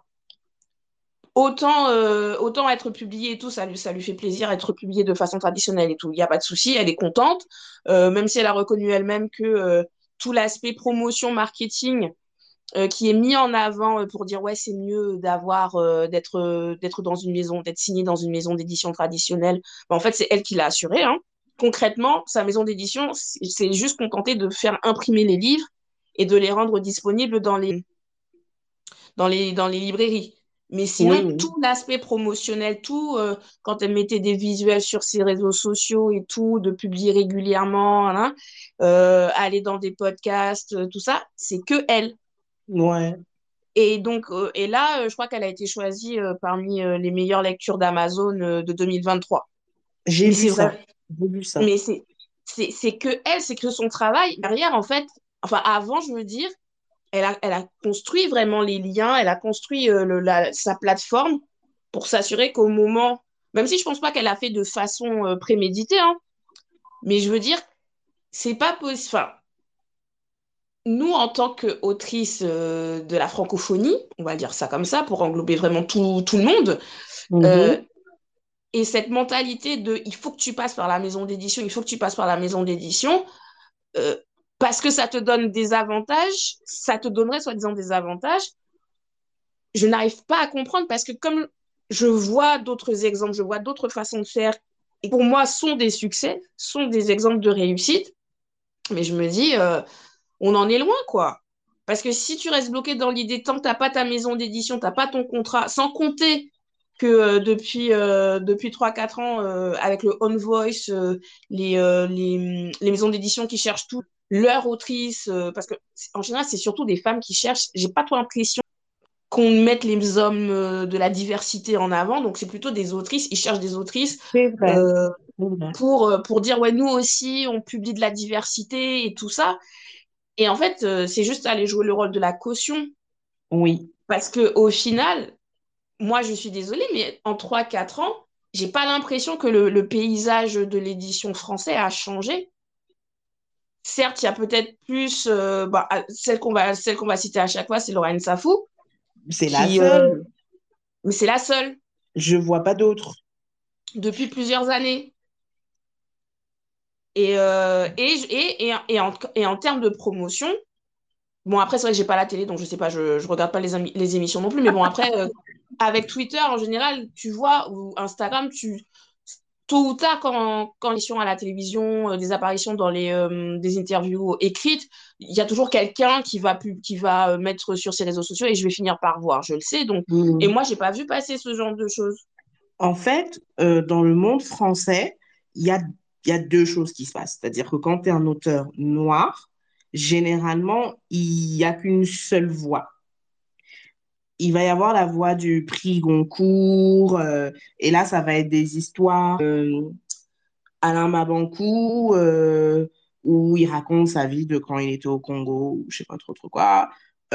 Autant, euh, autant être publié et tout, ça lui, ça lui fait plaisir être publié de façon traditionnelle et tout. Il n'y a pas de souci, elle est contente, euh, même si elle a reconnu elle-même que euh, tout l'aspect promotion, marketing euh, qui est mis en avant euh, pour dire ouais, c'est mieux d'avoir, euh, d'être, euh, d'être dans une maison, d'être signé dans une maison d'édition traditionnelle. Ben, en fait, c'est elle qui l'a assuré, hein. concrètement, sa maison d'édition s'est juste contentée de faire imprimer les livres et de les rendre disponibles dans les, dans les, dans les librairies. Mais Oui, sinon, oui. tout l'aspect promotionnel, tout, euh, quand elle mettait des visuels sur ses réseaux sociaux et tout, de publier régulièrement, hein, euh, aller dans des podcasts, euh, tout ça, c'est que elle. Ouais. Et donc, euh, et là, euh, je crois qu'elle a été choisie euh, parmi euh, les meilleures lectures d'Amazon euh, de deux mille vingt-trois. J'ai Mais vu c'est vrai, ça. J'ai vu ça. mais c'est, c'est, c'est que elle, c'est que son travail derrière, en fait, enfin, avant, je veux dire, elle a, elle a construit vraiment les liens, elle a construit euh, le, la, sa plateforme pour s'assurer qu'au moment, même si je pense pas qu'elle a fait de façon euh, préméditée, hein, mais je veux dire, c'est pas possible. Enfin, nous, en tant qu'autrice euh, de la francophonie, on va dire ça comme ça, pour englober vraiment tout, tout le monde, euh, Mhm. et cette mentalité de il faut que tu passes par la maison d'édition, il faut que tu passes par la maison d'édition, euh, parce que ça te donne des avantages, ça te donnerait soi-disant des avantages, je n'arrive pas à comprendre parce que comme je vois d'autres exemples, je vois d'autres façons de faire, et pour moi sont des succès, sont des exemples de réussite, mais je me dis, euh, on en est loin, quoi. Parce que si tu restes bloqué dans l'idée, tant que tu n'as pas ta maison d'édition, tu n'as pas ton contrat, sans compter que euh, depuis, euh, depuis trois quatre ans, euh, avec le On Voice, euh, les, euh, les, les maisons d'édition qui cherchent tout, leur autrice, euh, parce que en général, c'est surtout des femmes qui cherchent. J'ai pas trop l'impression qu'on mette les hommes euh, de la diversité en avant, donc c'est plutôt des autrices. Ils cherchent des autrices C'est vrai. euh, C'est vrai. pour, euh, pour dire, ouais, nous aussi, on publie de la diversité et tout ça. Et en fait, euh, c'est juste aller jouer le rôle de la caution. Oui. Parce que au final, moi, je suis désolée, mais en trois quatre ans, j'ai pas l'impression que le, le paysage de l'édition française a changé. Certes, il y a peut-être plus, euh, bah, celle qu'on va, celle qu'on va citer à chaque fois, c'est Lorraine Safou, C'est la qui, euh, seule. mais c'est la seule Je vois pas d'autres. depuis plusieurs années. Et, euh, et, et, et, et, en, et en termes de promotion, bon, après, c'est vrai que j'ai pas la télé, donc je sais pas, je, je regarde pas les, ami- les émissions non plus. Mais bon, après, euh, avec Twitter, en général, tu vois, ou Instagram, tu, tôt ou tard, quand, quand ils sont à la télévision, euh, des apparitions dans les, euh, des interviews écrites, il y a toujours quelqu'un qui va, pub- qui va euh, mettre sur ses réseaux sociaux et je vais finir par voir, je le sais. Donc, et Mm. moi, j'ai pas vu passer ce genre de choses. En fait, euh, dans le monde français, il y a, il y a deux choses qui se passent. C'est-à-dire que quand tu es un auteur noir, généralement, il n'y a qu'une seule voix. Il va y avoir la voix du prix Goncourt, euh, et là, ça va être des histoires. euh, Alain Mabankou, euh, où il raconte sa vie de quand il était au Congo, ou je sais pas trop trop quoi.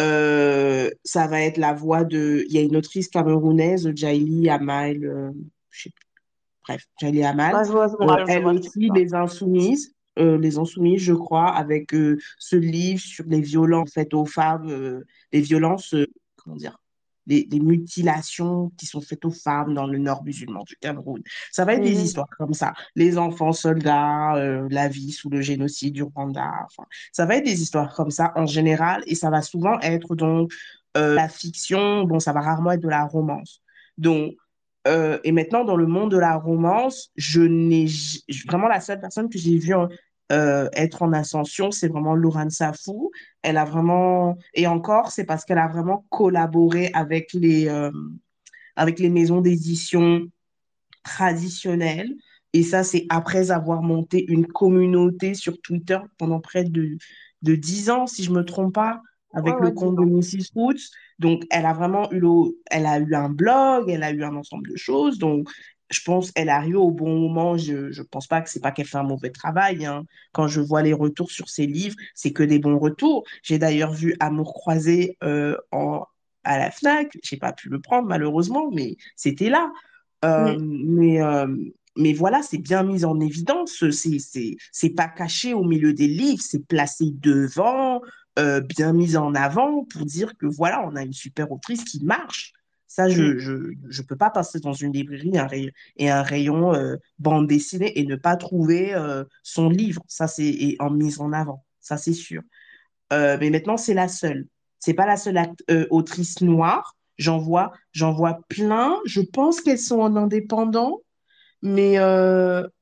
Euh, ça va être la voix de... Il y a une autrice camerounaise, Djaïli Amal, euh, je sais plus, bref, Djaïli Amal. Ah, je vois, je Euh, vois, je elle vois de qui tu aussi, parles. Les Insoumises, euh, Les Insoumises, je crois, avec euh, ce livre sur les violences faites aux femmes, euh, les violences, euh, comment dire, les, les mutilations qui sont faites aux femmes dans le nord musulman du Cameroun. Ça va être des Mhm. histoires comme ça. Les enfants soldats, euh, la vie sous le génocide du Rwanda. Enfin, ça va être des histoires comme ça en général et ça va souvent être donc euh, la fiction. Bon, ça va rarement être de la romance. Donc, euh, et maintenant, dans le monde de la romance, je n'ai j- vraiment la seule personne que j'ai vue euh, être en ascension, c'est vraiment Laurent Safou. Elle a vraiment, et encore, c'est parce qu'elle a vraiment collaboré avec les, euh, avec les maisons d'édition traditionnelles. Et ça, c'est après avoir monté une communauté sur Twitter pendant près de, de dix ans, si je ne me trompe pas, Ouais, avec le ouais, dis compte de donc. missus Roots. Donc, elle a vraiment eu, le- elle a eu un blog, elle a eu un ensemble de choses. Donc, je pense qu'elle arrive au bon moment. Je ne pense pas que c'est pas qu'elle fait un mauvais travail, hein. Quand je vois les retours sur ses livres, c'est que des bons retours. J'ai d'ailleurs vu Amour croisé euh, en, à la Fnac. J'ai pas pu le prendre, malheureusement, mais c'était là. Euh, Mhm. mais, euh, mais voilà, c'est bien mis en évidence. C'est, c'est, c'est pas caché au milieu des livres, c'est placé devant, euh, bien mis en avant pour dire que voilà, on a une super autrice qui marche. Ça, je Mhm. je, je peux pas passer dans une librairie un rayon, et un rayon euh, bande dessinée et ne pas trouver euh, son livre. Ça, c'est et en mise en avant. Ça, c'est sûr. Euh, mais maintenant, c'est la seule. C'est pas la seule act- euh, autrice noire. J'en vois, j'en vois plein. Je pense qu'elles sont en indépendant, mais, euh,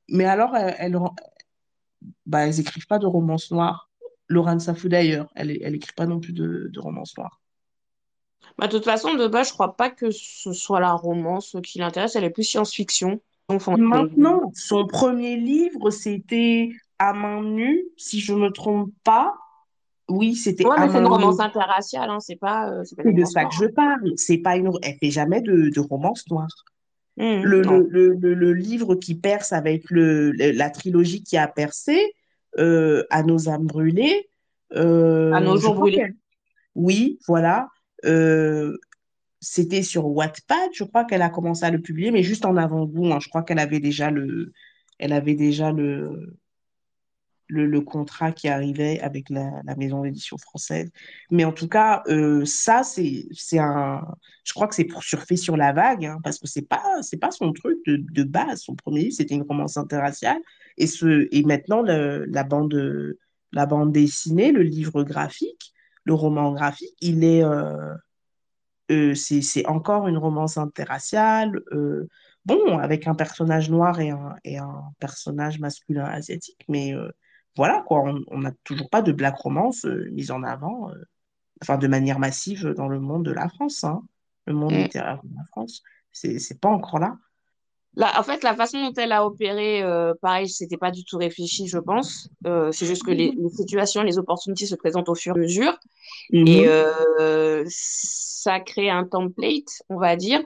mais alors, elles, elles, bah, elles écrivent pas de romances noires. Laurent Safou d'ailleurs, elle, elle écrit pas non plus de, de romances noires. Bah, de toute façon, de base, je crois pas que ce soit la romance qui l'intéresse, elle est plus science-fiction. Enfin, Maintenant, son premier livre, c'était À main nue, si je me trompe pas. Oui, c'était ouais, À mais c'est une main nue. romance interraciale, hein, c'est pas, euh, c'est pas une C'est de romance ça que noire, je hein. parle. C'est pas une, elle fait jamais de, de romance noire. Mhm, Le, non. le, le, le, le livre qui perce avec le, le- la trilogie qui a percé, euh, À nos âmes brûlées, À nos euh, je jours crois brûlés. qu'elle, oui, voilà, euh, c'était sur Wattpad, je crois qu'elle a commencé à le publier, mais juste en avant-goût, hein. Je crois qu'elle avait déjà le, elle avait déjà le, le, le contrat qui arrivait avec la, la maison d'édition française. Mais en tout cas, euh, ça, c'est, c'est un, je crois que c'est pour surfer sur la vague, hein, parce que c'est pas, c'est pas son truc de, de base. Son premier livre, c'était une romance interraciale. Et, ce, et maintenant, le, la bande, la bande dessinée, le livre graphique, le roman graphique, il est, euh, euh, c'est, c'est encore une romance interraciale, euh, bon, avec un personnage noir et un, et un personnage masculin asiatique, mais euh, voilà, quoi, on on n'a toujours pas de black romance euh, mise en avant, euh, enfin, de manière massive dans le monde de la France, hein, le monde Mhm. littéraire de la France. C'est, c'est pas encore là. Là, en fait, la façon dont elle a opéré, euh, pareil, c'était pas du tout réfléchi, je pense. Euh, c'est juste que les, les situations, les opportunités se présentent au fur et à mesure. Et Mhm. euh, ça crée un template, on va dire.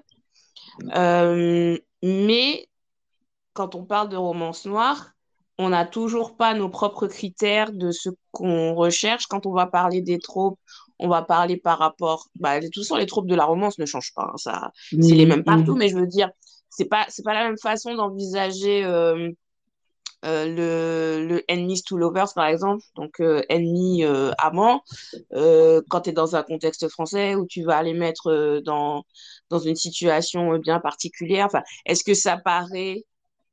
Euh, mais quand on parle de romance noire, on n'a toujours pas nos propres critères de ce qu'on recherche. Quand on va parler des tropes, on va parler par rapport. Bah, de toute façon, les tropes de la romance ne changent pas, hein, ça, c'est les Mhm. mêmes partout. Mhm. Mais je veux dire, c'est pas, c'est pas la même façon d'envisager euh, euh, le, le enemies to lovers, par exemple, donc euh, ennemi euh, amant, euh, quand tu es dans un contexte français où tu vas les mettre euh, dans, dans une situation bien particulière. Enfin, est-ce que ça paraît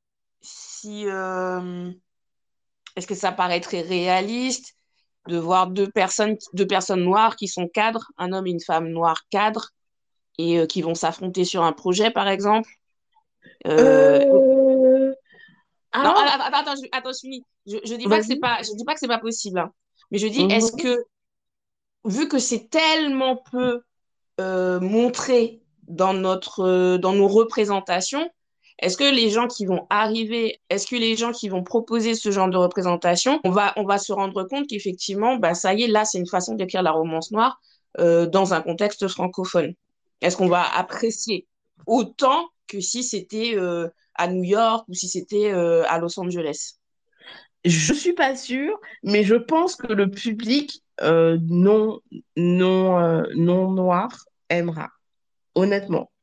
si euh, est-ce que ça paraît très réaliste de voir deux personnes, deux personnes noires qui sont cadres, un homme et une femme noire cadres, et euh, qui vont s'affronter sur un projet, par exemple? Euh, Euh, Non, alors, attends, attends, je, attends, je finis. Je, je dis pas que c'est vas-y. pas, je dis pas que c'est pas possible, hein. Mais je dis, est-ce Mhm. que, vu que c'est tellement peu euh, montré dans notre, euh, dans nos représentations, est-ce que les gens qui vont arriver, est-ce que les gens qui vont proposer ce genre de représentation, on va, on va se rendre compte qu'effectivement, bah, ça y est, là, c'est une façon d'écrire la romance noire euh, dans un contexte francophone. Est-ce qu'on va apprécier autant que si c'était euh, à New York ou si c'était euh, à Los Angeles? Je suis pas sûre, mais je pense que le public euh, non, non, euh, non noir aimera, honnêtement.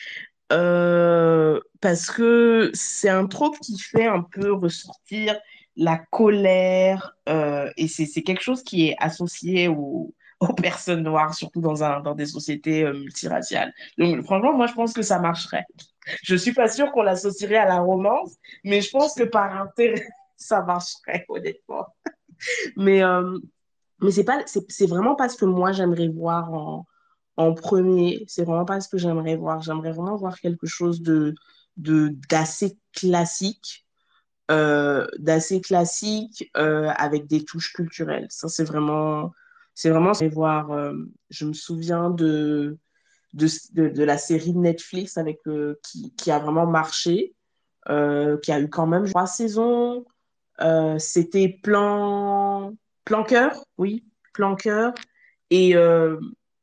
Euh, parce que c'est un trope qui fait un peu ressortir la colère, euh, et c'est c'est quelque chose qui est associé aux, aux personnes noires, surtout dans un, dans des sociétés euh, multiraciales. Donc franchement, moi je pense que ça marcherait. Je suis pas sûre qu'on l'associerait à la romance, mais je pense que par intérêt, ça marcherait, honnêtement. Mais, euh, mais c'est pas, c'est, c'est vraiment pas ce que moi j'aimerais voir en, en premier. C'est vraiment pas ce que j'aimerais voir. J'aimerais vraiment voir quelque chose de, de, d'assez classique, euh, d'assez classique, euh, avec des touches culturelles. Ça, c'est vraiment, c'est vraiment, ce que j'aimerais voir. Euh, je me souviens de, de, de, de la série de Netflix avec, euh, qui, qui a vraiment marché, euh, qui a eu quand même trois saisons. Euh, c'était plan, plan cœur, oui, plan cœur. Et, euh,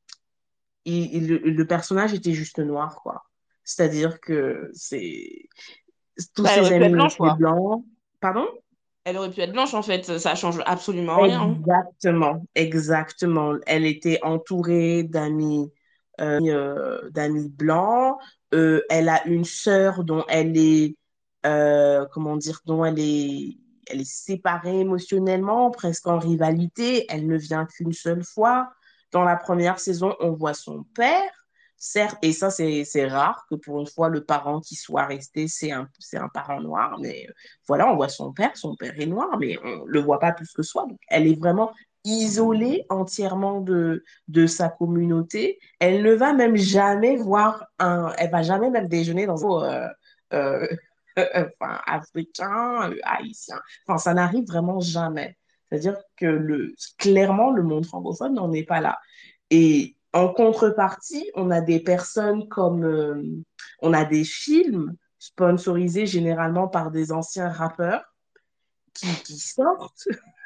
et- et le, le personnage était juste noir, quoi. C'est-à-dire que c'est tous Bah, elle ses aurait pu être amis blanche, étaient quoi. blancs. Pardon? Elle aurait pu être blanche, en fait. Ça change absolument rien, hein. Exactement, exactement. Elle était entourée d'amis euh, d'amis blancs. Euh, elle a une sœur dont elle est, euh, comment dire, dont elle est, elle est séparée émotionnellement, presque en rivalité. Elle ne vient qu'une seule fois. Dans la première saison, on voit son père. Certes, et ça, c'est, c'est rare que pour une fois, le parent qui soit resté, c'est un, c'est un parent noir. Mais euh, voilà, on voit son père, son père est noir, mais on le voit pas plus que soi. Donc, elle est vraiment isolée entièrement de, de sa communauté. Elle ne va même jamais voir un, elle va jamais même déjeuner dans un, euh, euh, enfin, africain, euh, haïtien. Enfin, ça n'arrive vraiment jamais. C'est-à-dire que le, clairement, le monde francophone n'en est pas là. Et en contrepartie, on a des personnes comme, euh, on a des films sponsorisés généralement par des anciens rappeurs qui, qui sortent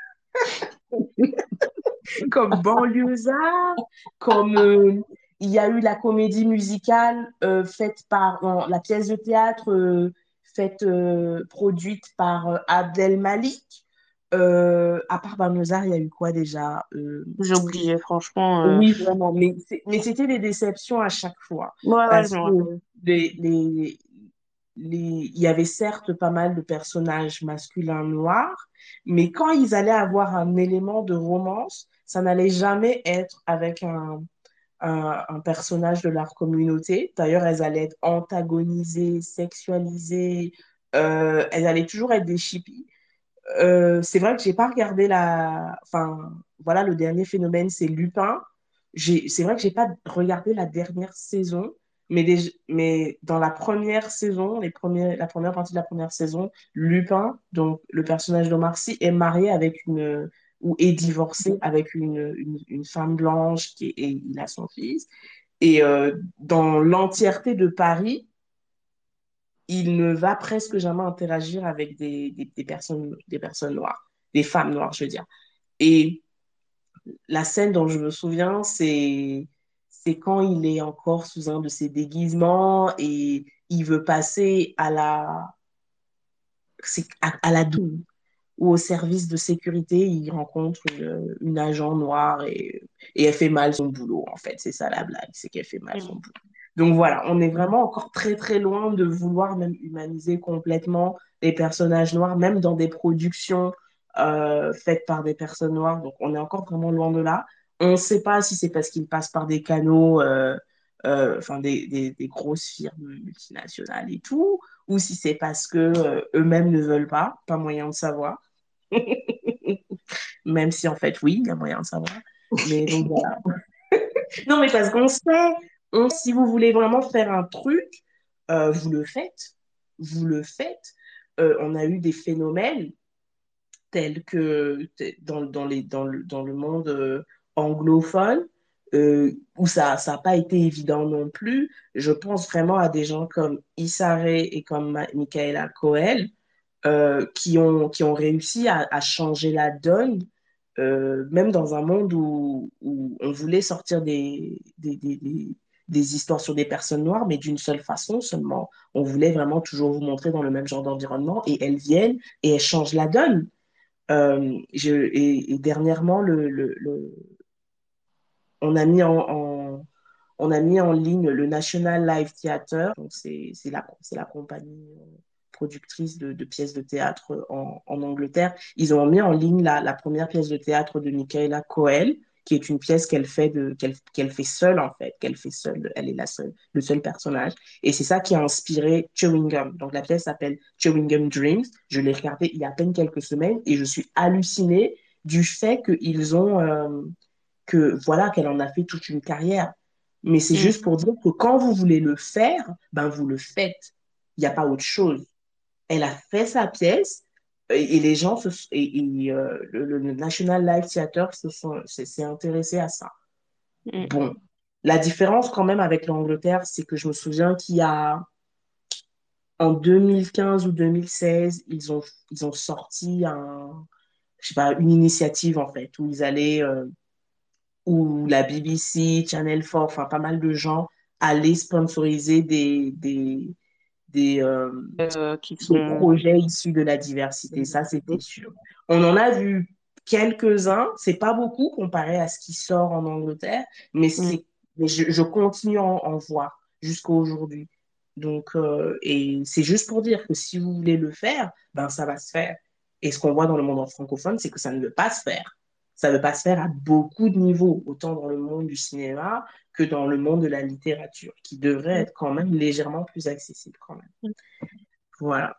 comme Banlieusard, comme euh, il y a eu la comédie musicale euh, faite par, non, la pièce de théâtre euh, faite, euh, produite par euh, Abdel Malik. Euh, à part Banlieusard, il y a eu quoi déjà? Euh, J'ai oublié, franchement. euh, Oui, vraiment, mais, c'est- mais c'était des déceptions à chaque fois. Ouais, ouais, je Parce me que rappelle. les, les, les, il y avait certes pas mal de personnages masculins noirs, mais quand ils allaient avoir un élément de romance, ça n'allait jamais être avec un, un, un personnage de leur communauté. D'ailleurs, elles allaient être antagonisées, sexualisées, euh, elles allaient toujours être des chippies. Euh, c'est vrai que j'ai pas regardé la. Enfin, voilà, le dernier phénomène, c'est Lupin. J'ai... C'est vrai que j'ai pas regardé la dernière saison, mais, des... mais dans la première saison, les premiers... la première partie de la première saison, Lupin, donc le personnage d'Omar Sy, est marié avec une. Ou est divorcé avec une, une, une femme blanche qui est... et il a son fils. Et euh, dans l'entièreté de Paris, il ne va presque jamais interagir avec des, des, des personnes, des personnes noires, des femmes noires, je veux dire. Et la scène dont je me souviens, c'est, c'est quand il est encore sous un de ses déguisements et il veut passer à la, c'est à, à la douane ou au service de sécurité, il rencontre une, une agent noire et, et elle fait mal son boulot, en fait. C'est ça la blague, c'est qu'elle fait mal son Mm. boulot. Donc voilà, on est vraiment encore très très loin de vouloir même humaniser complètement les personnages noirs, même dans des productions euh, faites par des personnes noires. Donc on est encore vraiment loin de là. On ne sait pas si c'est parce qu'ils passent par des canaux, euh, euh, enfin des, des, des grosses firmes multinationales et tout, ou si c'est parce que euh, eux-mêmes ne veulent pas, pas moyen de savoir. Même si en fait, oui, il y a moyen de savoir. Mais donc voilà. Non, mais parce qu'on sait, on, si vous voulez vraiment faire un truc, euh, vous le faites. Vous le faites. Euh, on a eu des phénomènes tels que t- dans, dans, les, dans, le, dans le monde euh, anglophone, euh, où ça n'a pas été évident non plus. Je pense vraiment à des gens comme Issa Rae et comme Ma- Michaela Coel, euh, qui ont, qui ont réussi à, à changer la donne, euh, même dans un monde où, où on voulait sortir des, des, des, des, des histoires sur des personnes noires, mais d'une seule façon seulement. On voulait vraiment toujours vous montrer dans le même genre d'environnement et elles viennent et elles changent la donne. Euh, je, et, et dernièrement, le, le, le- on a mis en, en- on a mis en ligne le National Live Theatre. Donc c'est, c'est la, c'est la compagnie euh, productrice de, de pièces de théâtre en, en Angleterre. Ils ont mis en ligne la, la première pièce de théâtre de Michaela Coel, qui est une pièce qu'elle fait, de, qu'elle, qu'elle fait seule, en fait, qu'elle fait seule. Elle est la seule, le seul personnage. Et c'est ça qui a inspiré Chewing Gum. Donc la pièce s'appelle Chewing Gum Dreams. Je l'ai regardée il y a à peine quelques semaines et je suis hallucinée du fait qu'ils ont... euh, que voilà, qu'elle en a fait toute une carrière. Mais c'est Mm. juste pour dire que quand vous voulez le faire, ben vous le faites. Il n'y a pas autre chose. Elle a fait sa pièce et, et les gens se, et, et, euh, le, le National Live Theatre se sont, s'est, s'est intéressé à ça. Mm. Bon, la différence quand même avec l'Angleterre, c'est que je me souviens qu'il y a en deux mille quinze ou deux mille seize, ils ont, ils ont sorti un, je sais pas, une initiative en fait, où ils allaient euh, où la B B C, Channel quatre, enfin pas mal de gens allaient sponsoriser des, des, des, euh, Euh, qui des sont. projets issus de la diversité. Ça, c'était sûr. On en a vu quelques-uns, c'est pas beaucoup comparé à ce qui sort en Angleterre, mais, Mm. c'est, mais je, je continue à en, en voir jusqu'à aujourd'hui. Donc, euh, et c'est juste pour dire que si vous voulez le faire, ben ça va se faire. Et ce qu'on voit dans le monde francophone, c'est que ça ne veut pas se faire. Ça ne veut pas se faire à beaucoup de niveaux, autant dans le monde du cinéma que dans le monde de la littérature, qui devrait être quand même légèrement plus accessible quand même. Mm. Voilà.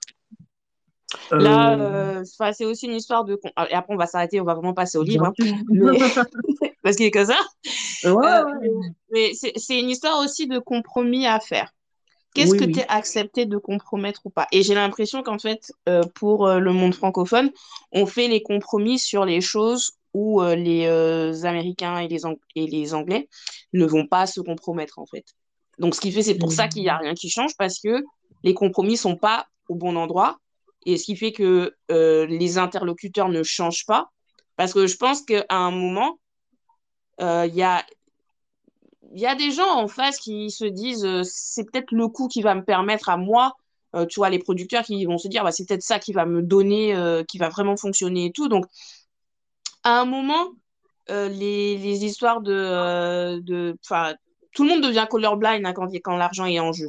Là, Euh, euh, enfin, c'est aussi une histoire de. Ah, et après, on va s'arrêter, on va vraiment passer au livre, bien hein. sûr. Mais parce qu'il est que ça. Ouais, Euh, ouais. mais mais c'est c'est une histoire aussi de compromis à faire. Qu'est-ce Oui, que oui. tu es accepté de compromettre ou pas? Et j'ai l'impression qu'en fait, euh, pour euh, le monde francophone, on fait les compromis sur les choses où euh, les euh, Américains et les, Ang- et les Anglais ne vont pas se compromettre, en fait. Donc, ce qui fait, c'est pour ça qu'il n'y a rien qui change, parce que les compromis sont pas au bon endroit. Et ce qui fait que euh, les interlocuteurs ne changent pas. Parce que je pense qu'à un moment, euh, il y a, il y a des gens en face qui se disent euh, c'est peut-être le coup qui va me permettre à moi, euh, tu vois, les producteurs qui vont se dire bah, c'est peut-être ça qui va me donner, euh, qui va vraiment fonctionner et tout. Donc, à un moment, euh, les, les histoires de, euh, de, enfin, tout le monde devient colorblind hein, quand, quand l'argent est en jeu.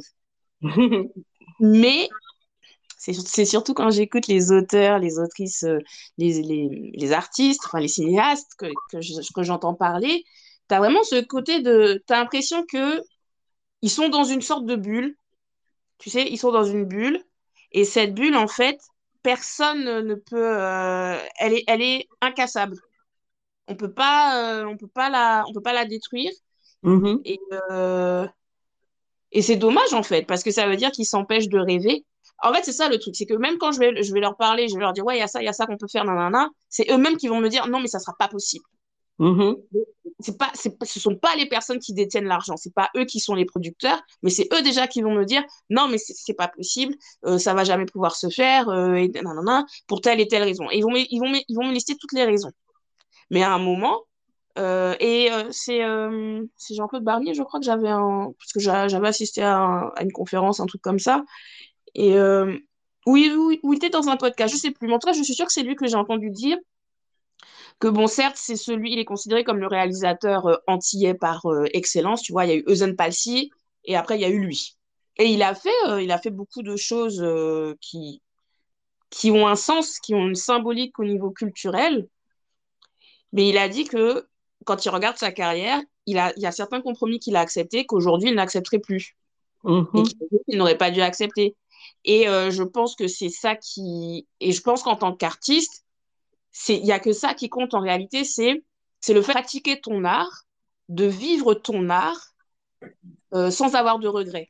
Mais c'est, c'est surtout quand j'écoute les auteurs, les autrices, euh, les, les, les artistes, enfin les cinéastes que, que, je- que j'entends parler, tu as vraiment ce côté de, tu as l'impression que ils sont dans une sorte de bulle. Tu sais, ils sont dans une bulle. Et cette bulle, en fait, personne ne peut. euh, elle est, elle est incassable. On peut pas, euh, on peut pas la, on peut pas la détruire. Mhm. Et, euh, et c'est dommage, en fait, parce que ça veut dire qu'ils s'empêchent de rêver. En fait, c'est ça le truc, c'est que même quand je vais, je vais leur parler, je vais leur dire, ouais, il y a ça, il y a ça qu'on peut faire, nanana, c'est eux-mêmes qui vont me dire, non, mais ça sera pas possible. Mhm. C'est pas, c'est, ce sont pas les personnes qui détiennent l'argent, c'est pas eux qui sont les producteurs, mais c'est eux déjà qui vont me dire non mais c'est, c'est pas possible, euh, ça va jamais pouvoir se faire, euh, et nanana, pour telle et telle raison. Et ils vont me, ils vont me, ils vont me lister toutes les raisons. Mais à un moment, euh, et euh, c'est, euh, c'est Jean-Claude Barnier, je crois que j'avais un, parce que j'a- j'avais assisté à, un- à une conférence, un truc comme ça, et euh, oui, oui, oui, il était dans un podcast, je sais plus, mais en tout cas, je suis sûre que c'est lui que j'ai entendu dire que bon, certes, c'est celui, il est considéré comme le réalisateur euh, antillais par euh, excellence. Tu vois, il y a eu Euzen Palcy et après, il y a eu lui. Et il a fait, euh, il a fait beaucoup de choses euh, qui, qui ont un sens, qui ont une symbolique au niveau culturel. Mais il a dit que quand il regarde sa carrière, il a, il y a certains compromis qu'il a acceptés qu'aujourd'hui, il n'accepterait plus et Mhm. qu'il n'aurait pas dû accepter. Et euh, je pense que c'est ça qui... Et je pense qu'en tant qu'artiste, c'est il y a que ça qui compte en réalité, c'est c'est le fait de pratiquer ton art, de vivre ton art euh, sans avoir de regrets.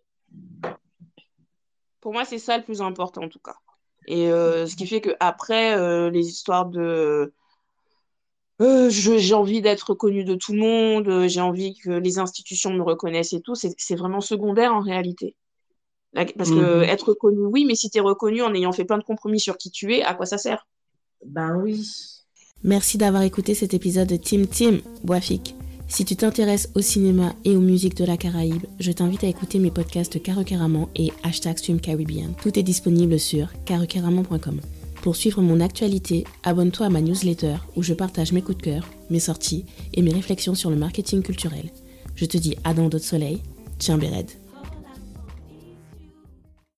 Pour moi, c'est ça le plus important en tout cas. Et euh, ce qui fait que après euh, les histoires de euh, je- j'ai envie d'être connue de tout le monde, euh, j'ai envie que les institutions me reconnaissent et tout, c'est c'est vraiment secondaire en réalité. La- Parce que Mhm. être reconnu, oui, mais si tu es reconnu en ayant fait plein de compromis sur qui tu es, à quoi ça sert? Ben oui. Merci d'avoir écouté cet épisode de Team Team Boafik. Si tu t'intéresses au cinéma et aux musiques de la Caraïbe, je t'invite à écouter mes podcasts Caroqueraman et hashtag Stream Caribbean. Tout est disponible sur caroqueraman point com. Pour suivre mon actualité, abonne-toi à ma newsletter où je partage mes coups de cœur, mes sorties et mes réflexions sur le marketing culturel. Je te dis à dans d'autres soleils. Tiens, Béred.